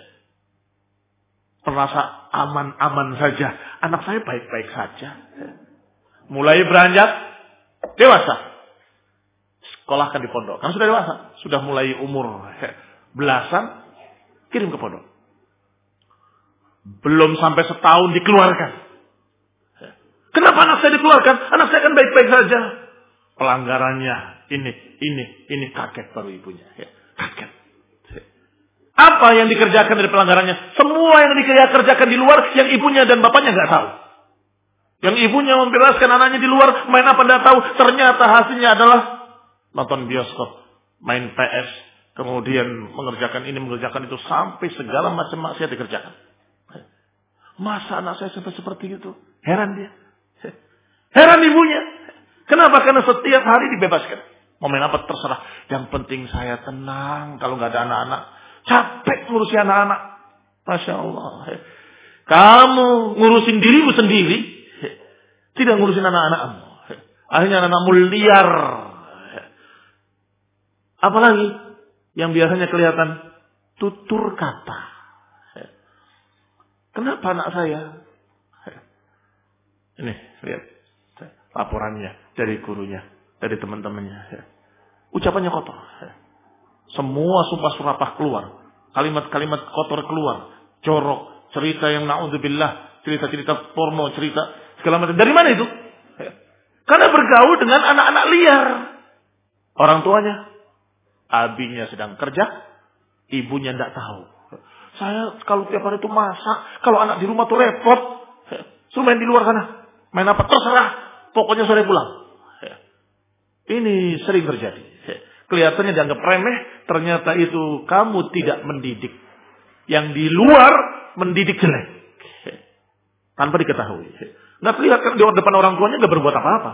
Terasa aman-aman saja. Anak saya baik-baik saja. Mulai beranjak dewasa. Sekolahkan di pondok. Karena sudah dewasa. Sudah mulai umur belasan. Kirim ke pondok. Belum sampai setahun dikeluarkan. Kenapa anak saya dikeluarkan? Anak saya kan baik-baik saja. Pelanggarannya. Ini kaget baru ibunya. Kaget. Apa yang dikerjakan dari pelanggarannya? Semua yang dikerjakan di luar. Yang ibunya dan bapaknya nggak tahu. Yang ibunya membebaskan anaknya di luar. Main apa nggak tahu. Ternyata hasilnya adalah nonton bioskop, main PS, kemudian mengerjakan ini, mengerjakan itu, sampai segala macam maksiat dikerjakan. Masa anak saya sampai seperti itu? Heran dia. Heran ibunya. Kenapa? Karena setiap hari dibebaskan. Mau main apa terserah. Yang penting saya tenang. Kalau nggak ada anak-anak, capek ngurusi anak-anak. Masya Allah. Kamu ngurusin dirimu sendiri, tidak ngurusin anak-anakmu. Akhirnya anak-anakmu liar. Apalagi yang biasanya kelihatan tutur kata. Kenapa anak saya? Ini lihat laporannya dari gurunya, dari teman-temannya. Ucapannya kotor. Semua sumpah surapah keluar, kalimat-kalimat kotor keluar, jorok, cerita yang naudzubillah, cerita-cerita porno, cerita segala macam. Dari mana itu? Karena bergaul dengan anak-anak liar. Orang tuanya, abinya sedang kerja, ibunya tidak tahu. Saya kalau tiap hari itu masak, kalau anak di rumah tuh repot. Suruh main di luar sana. Main apa terserah, pokoknya sore pulang. Ini sering terjadi. Kelihatannya dianggap remeh, ternyata itu kamu tidak mendidik. Yang di luar mendidik jelek. Tanpa diketahui. Nggak kelihatan di depan orang tuanya nggak berbuat apa-apa.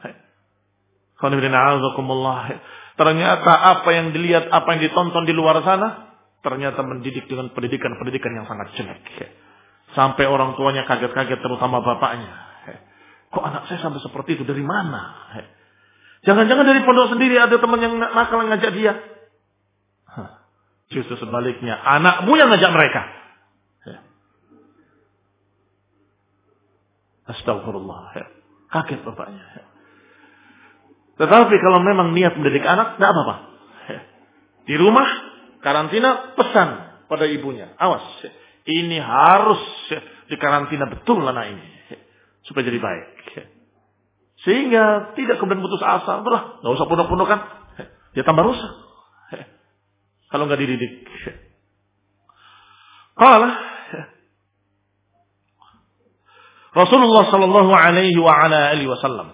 Ternyata apa yang dilihat, apa yang ditonton di luar sana, ternyata mendidik dengan pendidikan yang sangat jelek. Sampai orang tuanya kaget-kaget, terutama bapaknya. Kok anak saya sampai seperti itu? Dari mana? Jangan-jangan dari pondok sendiri ada teman yang nakal ngajak dia. Justru sebaliknya, anakmu yang ngajak mereka. Astagfirullah. Kaget bapaknya. Tetapi kalau memang niat mendidik anak, tidak apa-apa. Di rumah, karantina, pesan pada ibunya. Awas, ini harus dikarantina betul anak ini. Supaya jadi baik. Sehingga tidak kemudian putus asa. Udah, nggak usah pondok-pondokan. Dia tambah rusak. Kalau nggak dididik. Qala Rasulullah sallallahu alaihi wasallam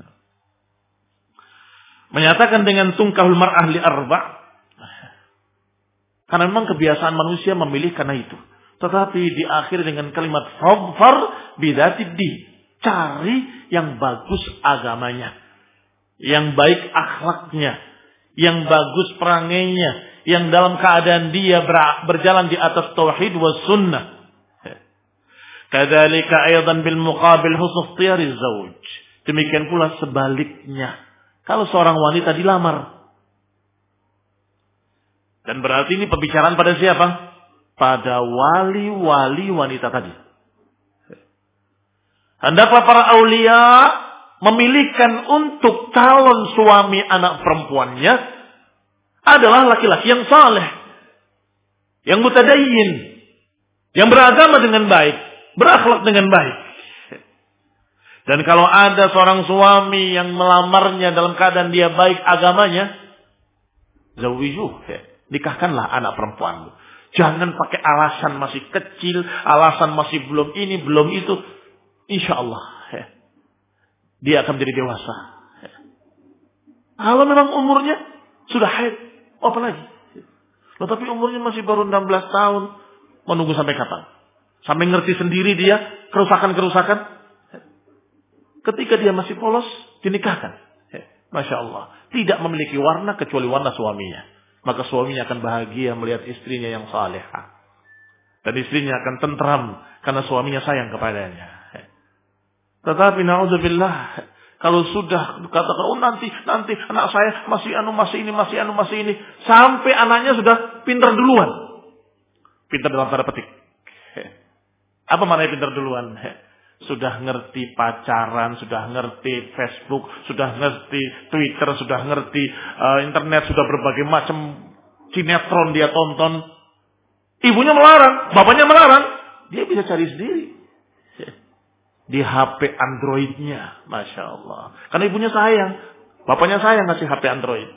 menyatakan dengan tungkahul mar'ah li arba'. Karena memang kebiasaan manusia memilih karena itu. Tetapi diakhiri dengan kalimat fadfar bidzatid din. Cari yang bagus agamanya, yang baik akhlaknya, yang bagus perangainya, yang dalam keadaan dia berjalan di atas tauhid was sunnah. Kadzalika aidan bil muqabil husn ikhtiyari zauj. Demikian pula sebaliknya. Kalau seorang wanita dilamar. Dan berarti ini pembicaraan pada siapa? Pada wali-wali wanita tadi. Hendaklah para aulia memilihkan untuk calon suami anak perempuannya adalah laki-laki yang saleh, yang mutadayyin, yang beragama dengan baik, berakhlak dengan baik. Dan kalau ada seorang suami yang melamarnya dalam keadaan dia baik agamanya, zawijuh, nikahkanlah anak perempuanmu. Jangan pakai alasan masih kecil, alasan masih belum ini, belum itu. Insya Allah dia akan menjadi dewasa. Kalau memang umurnya sudah haid, apa lagi? Tapi umurnya masih baru 16 tahun. Menunggu sampai kapan? Sampai ngerti sendiri dia kerusakan-kerusakan. Ketika dia masih polos, dinikahkan. Masya Allah. Tidak memiliki warna kecuali warna suaminya. Maka suaminya akan bahagia melihat istrinya yang salehah. Dan istrinya akan tentram karena suaminya sayang kepadanya. Tetapi na'udzubillah, kalau sudah katakan nanti anak saya masih ini sampai anaknya sudah pintar duluan. Pintar dalam tanda petik. Apa maknanya pintar duluan? Sudah ngerti pacaran, sudah ngerti Facebook, sudah ngerti Twitter, sudah ngerti internet, sudah berbagai macam sinetron dia tonton. Ibunya melarang, bapaknya melarang, dia bisa cari sendiri. Di HP Androidnya, Masya Allah. Karena ibunya sayang, bapaknya sayang ngasih HP Android.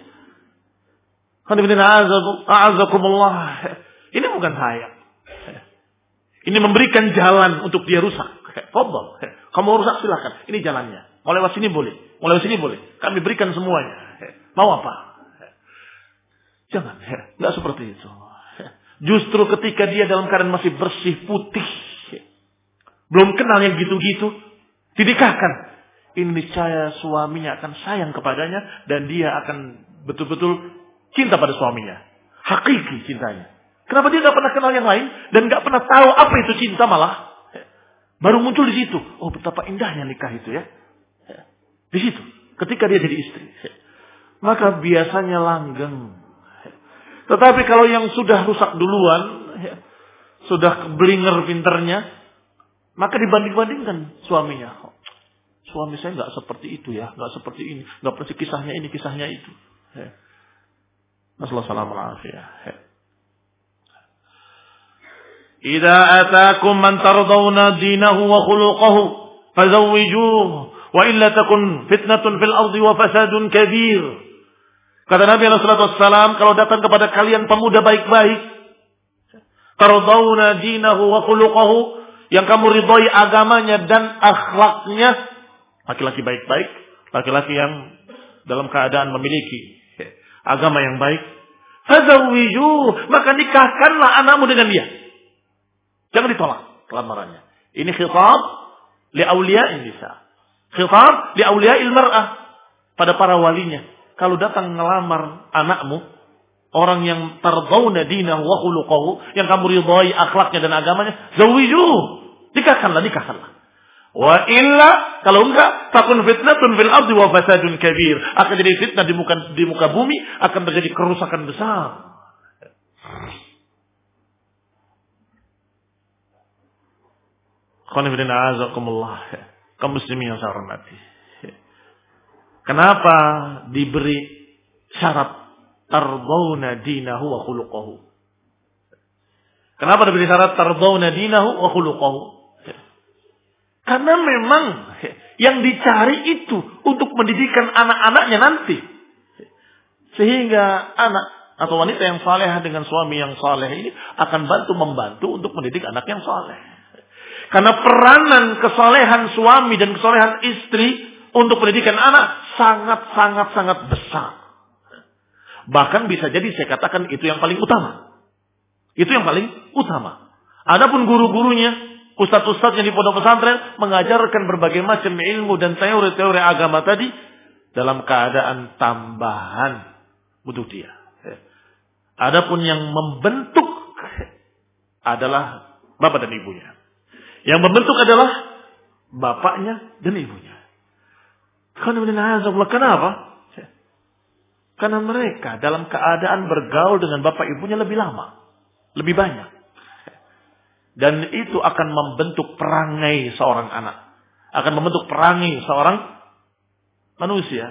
A'azakumullah. Ini bukan sayang. Ini memberikan jalan untuk dia rusak. Fadhal. Kamu rusak silakan. Ini jalannya. Mau lewat sini boleh. Mau lewat sini boleh. Kami berikan semuanya. Mau apa? Jangan. Nggak seperti itu. Justru ketika dia dalam keadaan masih bersih, putih. Belum kenal yang gitu-gitu. Dinikahkan. Ini niscaya suaminya akan sayang kepadanya. Dan dia akan betul-betul cinta pada suaminya. Hakiki cintanya. Kenapa dia gak pernah kenal yang lain. Dan gak pernah tahu apa itu cinta malah. Baru muncul di situ. Oh betapa indahnya nikah itu ya. Di situ. Ketika dia jadi istri. Maka biasanya langgeng. Tetapi kalau yang sudah rusak duluan. Sudah keblinger pinternya. Maka dibanding-bandingkan suaminya. Suami saya nggak seperti itu ya, nggak seperti ini, nggak seperti kisahnya ini, kisahnya itu. Nasallallahu alaihi. Idza ataakum man tardawna dinahu wa khuluquhu fazawwijuhu wa illa takun fitnatun fil ardi wa fasadun kabir. Kata Nabi sallallahu alaihi wasallam, kalau datang kepada kalian pemuda baik-baik, tardawna dinahu wa khuluquhu, yang kamu ridhoi agamanya dan akhlaknya, laki-laki baik-baik, laki-laki yang dalam keadaan memiliki agama yang baik, fazawwijuh, maka nikahkanlah anakmu dengan dia. Jangan ditolak lamarannya. Ini khitab li awliya'in nisa. Khitab li awliya'il mar'ah, pada para walinya. Kalau datang ngelamar anakmu, orang yang tardawna dinahu wa khuluquhu, yang kamu ridhai akhlaknya dan agamanya, zawwijuh. Nikahkanlah. Wa illa, kalau enggak, takun fitnatun fil ardi wa fasadun kabir. Akan jadi fitnah di muka bumi, akan terjadi kerusakan besar. Qanifidin a'azakumullah. Kaum muslimin yang saya hormati. Kenapa diberi syarat tardawna dinahu wa khuluquhu? Kenapa diberi syarat tardawna dinahu wa khuluquhu? Karena memang yang dicari itu untuk mendidikan anak-anaknya nanti. Sehingga anak atau wanita yang salehah dengan suami yang saleh ini akan membantu untuk mendidik anak yang saleh. Karena peranan kesalehan suami dan kesalehan istri untuk pendidikan anak sangat besar. Bahkan bisa jadi saya katakan itu yang paling utama. Itu yang paling utama. Adapun guru-gurunya, ustadz-ustadz yang di pondok pesantren mengajarkan berbagai macam ilmu dan teori-teori agama tadi dalam keadaan tambahan untuk dia. Adapun yang membentuk adalah bapak dan ibunya. Yang membentuk adalah bapaknya dan ibunya. Kenapa? Karena mereka dalam keadaan bergaul dengan bapak ibunya lebih lama, lebih banyak. Dan itu akan membentuk perangai seorang anak. Akan membentuk perangai seorang manusia.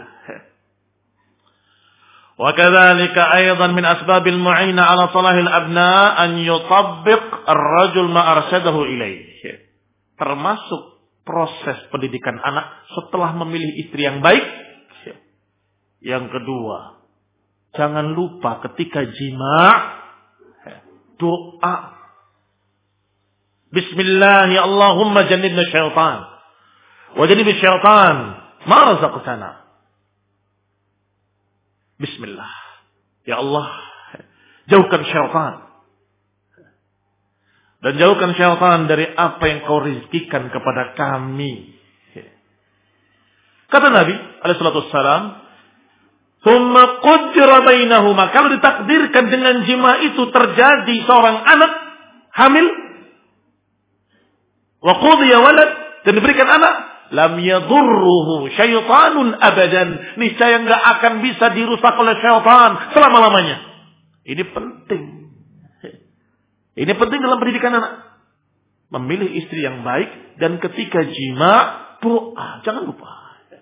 Wa kadzalika aidan min asbabil mu'ina 'ala salahil abna an yutabbiq ar-rajul ma arsyadahu ilaihi. Termasuk proses pendidikan anak setelah memilih istri yang baik. Yang kedua, jangan lupa ketika jima' doa. Bismillah ya Allahumma jannibna syaitan. Wa jannibna syaitan ma razaqtana. Bismillah. Ya Allah, jauhkan syaitan. Dan jauhkan syaitan dari apa yang kau rizkikan kepada kami. Kata Nabi alaihi salatu wassalam, "Tsumma qaddara bainahuma." Kalau ditakdirkan dengan jima itu terjadi seorang anak hamil, wa qudiya walad, dan diberikan anak, lam yadurruhu syaitanun abadan. Niscaya enggak akan bisa dirusak oleh syaitan selama-lamanya. Ini penting. Ini penting dalam pendidikan anak. Memilih istri yang baik dan ketika jima doa, jangan lupa.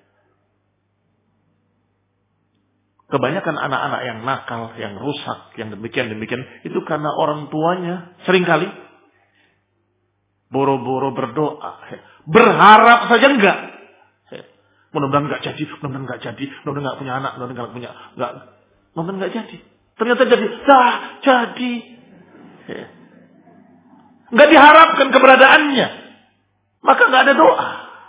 Kebanyakan anak-anak yang nakal, yang rusak, yang demikian-demikian itu karena orang tuanya seringkali boro-boro berdoa, berharap saja enggak. Mudah-mudahan enggak jadi, mudah-mudahan enggak jadi, mudah-mudahan enggak punya anak, mudah-mudahan enggak jadi. Ternyata jadi, jadi. Enggak diharapkan keberadaannya, maka enggak ada doa.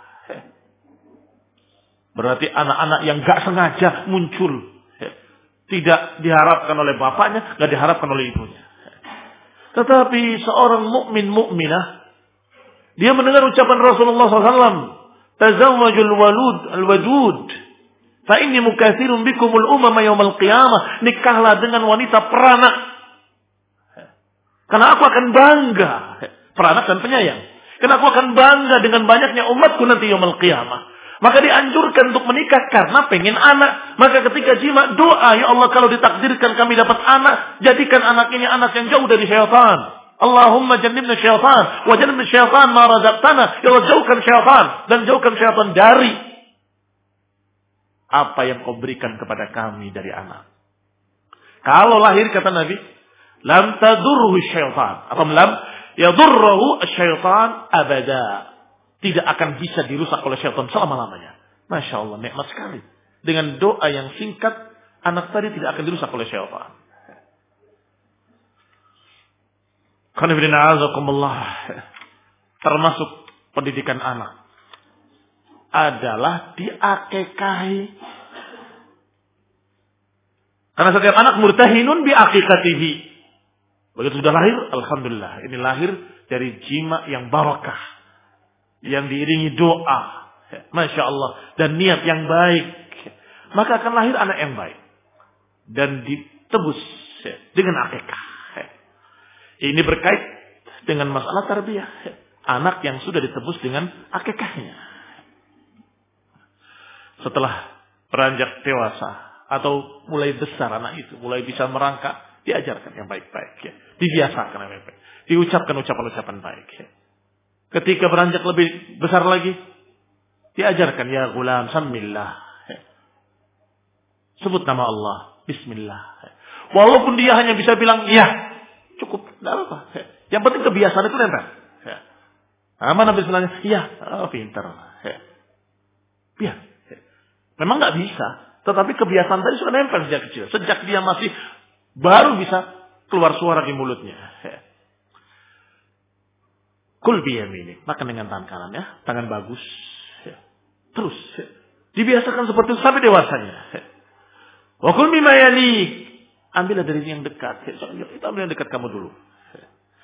Berarti anak-anak yang enggak sengaja muncul, tidak diharapkan oleh bapaknya, enggak diharapkan oleh ibunya. Tetapi seorang mukminah, dia mendengar ucapan Rasulullah SAW, "Tazawwajul al-wadud, fa inni mukatsirun bikumul umama yaumal qiyamah." Nikahlah dengan wanita peranak, karena aku akan bangga, peranak dan penyayang. Karena aku akan bangga dengan banyaknya umatku nanti yaumul qiyamah. Maka dianjurkan untuk menikah karena pengen anak. Maka ketika jima doa, ya Allah kalau ditakdirkan kami dapat anak, jadikan anak ini anak yang jauh dari syaitan. Allahumma jannibna syaitan wa jannibna syaitan ma razaqtana. Ya Allah jauhkan syaitan dan jauhkan syaitan dari apa yang kau berikan kepada kami dari anak. Kalau lahir kata Nabi, lam tadurruhu syaitan atau lam yadurruhu syaitan abada. Tidak akan bisa dirusak oleh syaitan selama-lamanya. Masya Allah, nikmat sekali. Dengan doa yang singkat, anak tadi tidak akan dirusak oleh syaitan. Termasuk pendidikan anak adalah diakekahi. Karena setiap anak murtahinun bi akikatihi. Begitu sudah lahir, alhamdulillah. Ini lahir dari jima yang barakah, yang diiringi doa, Masya Allah, dan niat yang baik, maka akan lahir anak yang baik dan ditebus dengan akikah. Ini berkait dengan masalah tarbiyah, anak yang sudah ditebus dengan akikahnya. Setelah beranjak dewasa atau mulai besar anak itu, mulai bisa merangkak, diajarkan yang baik-baik, dibiasakan yang baik-baik, diucapkan ucapan-ucapan baik. Ketika beranjak lebih besar lagi, diajarkan, ya gulam, samillah. Sebut nama Allah, bismillah. Walaupun dia hanya bisa bilang, ya, cukup, tidak apa-apa. Yang penting kebiasaan itu nempel. Mana bismillahnya? Ya, pintar. Biar. Memang nggak bisa, tetapi kebiasaan tadi sudah nempel sejak kecil. Sejak dia masih baru bisa keluar suara di mulutnya. Kul biyaminik, makan dengan tangan kanan ya, tangan bagus. Terus dibiasakan seperti itu sampai dewasanya. Wa kul mimma yalik, ambillah dari yang dekat. Kita ambil yang dekat kamu dulu.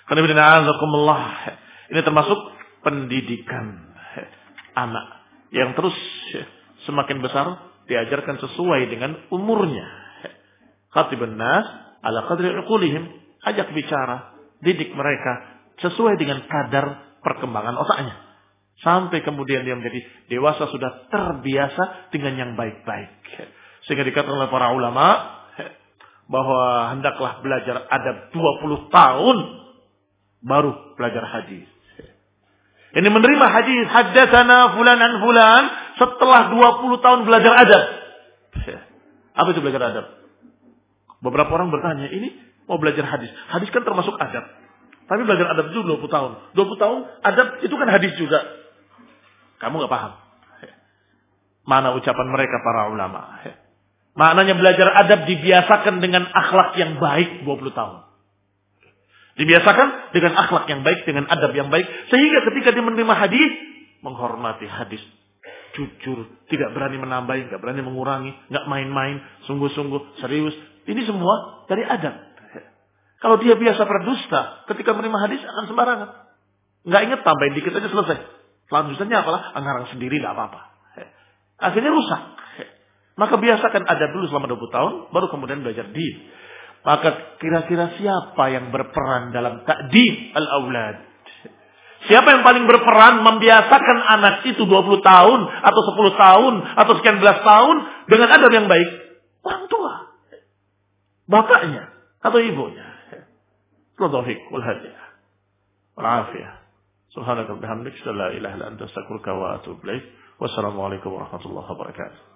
Ini termasuk pendidikan anak yang terus semakin besar diajarkan sesuai dengan umurnya. Khatibun nas ala qadri uqulihim, ajak bicara, didik mereka sesuai dengan kadar perkembangan otaknya. Sampai kemudian dia menjadi dewasa sudah terbiasa dengan yang baik-baik. Sehingga dikatakan oleh para ulama bahwa hendaklah belajar adab 20 tahun baru belajar hadis. Ini menerima hadis haddatsana fulan an fulan setelah 20 tahun belajar adab. Apa itu belajar adab? Beberapa orang bertanya, ini mau belajar hadis. Hadis kan termasuk adab. Tapi belajar adab dulu 20 tahun. 20 tahun adab itu kan hadis juga. Kamu gak paham. Mana ucapan mereka para ulama. Maknanya belajar adab dibiasakan dengan akhlak yang baik 20 tahun. Dibiasakan dengan akhlak yang baik, dengan adab yang baik. Sehingga ketika dia menerima hadis, menghormati hadis. Jujur, tidak berani menambahi, tidak berani mengurangi, tidak main-main, sungguh-sungguh, serius. Ini semua dari adab. Kalau dia biasa berdusta, ketika menerima hadis akan sembarangan. Nggak ingat, tambahin dikit aja selesai. Selanjutnya apalah, ngarang sendiri nggak apa-apa. Akhirnya rusak. Maka biasakan adab dulu selama 20 tahun, baru kemudian belajar din. Maka kira-kira siapa yang berperan dalam ta'dib al-aulad? Siapa yang paling berperan membiasakan anak itu 20 tahun atau 10 tahun atau sekian belas tahun dengan adab yang baik? Orang tua. Bapaknya atau ibunya. Taufiq wal hidayah. Wal afiyah. Subhanaka wa bihamdika la ilaha illa anta astaghfiruka wa atubu ilaik. Wassalamualaikum warahmatullahi wabarakatuh.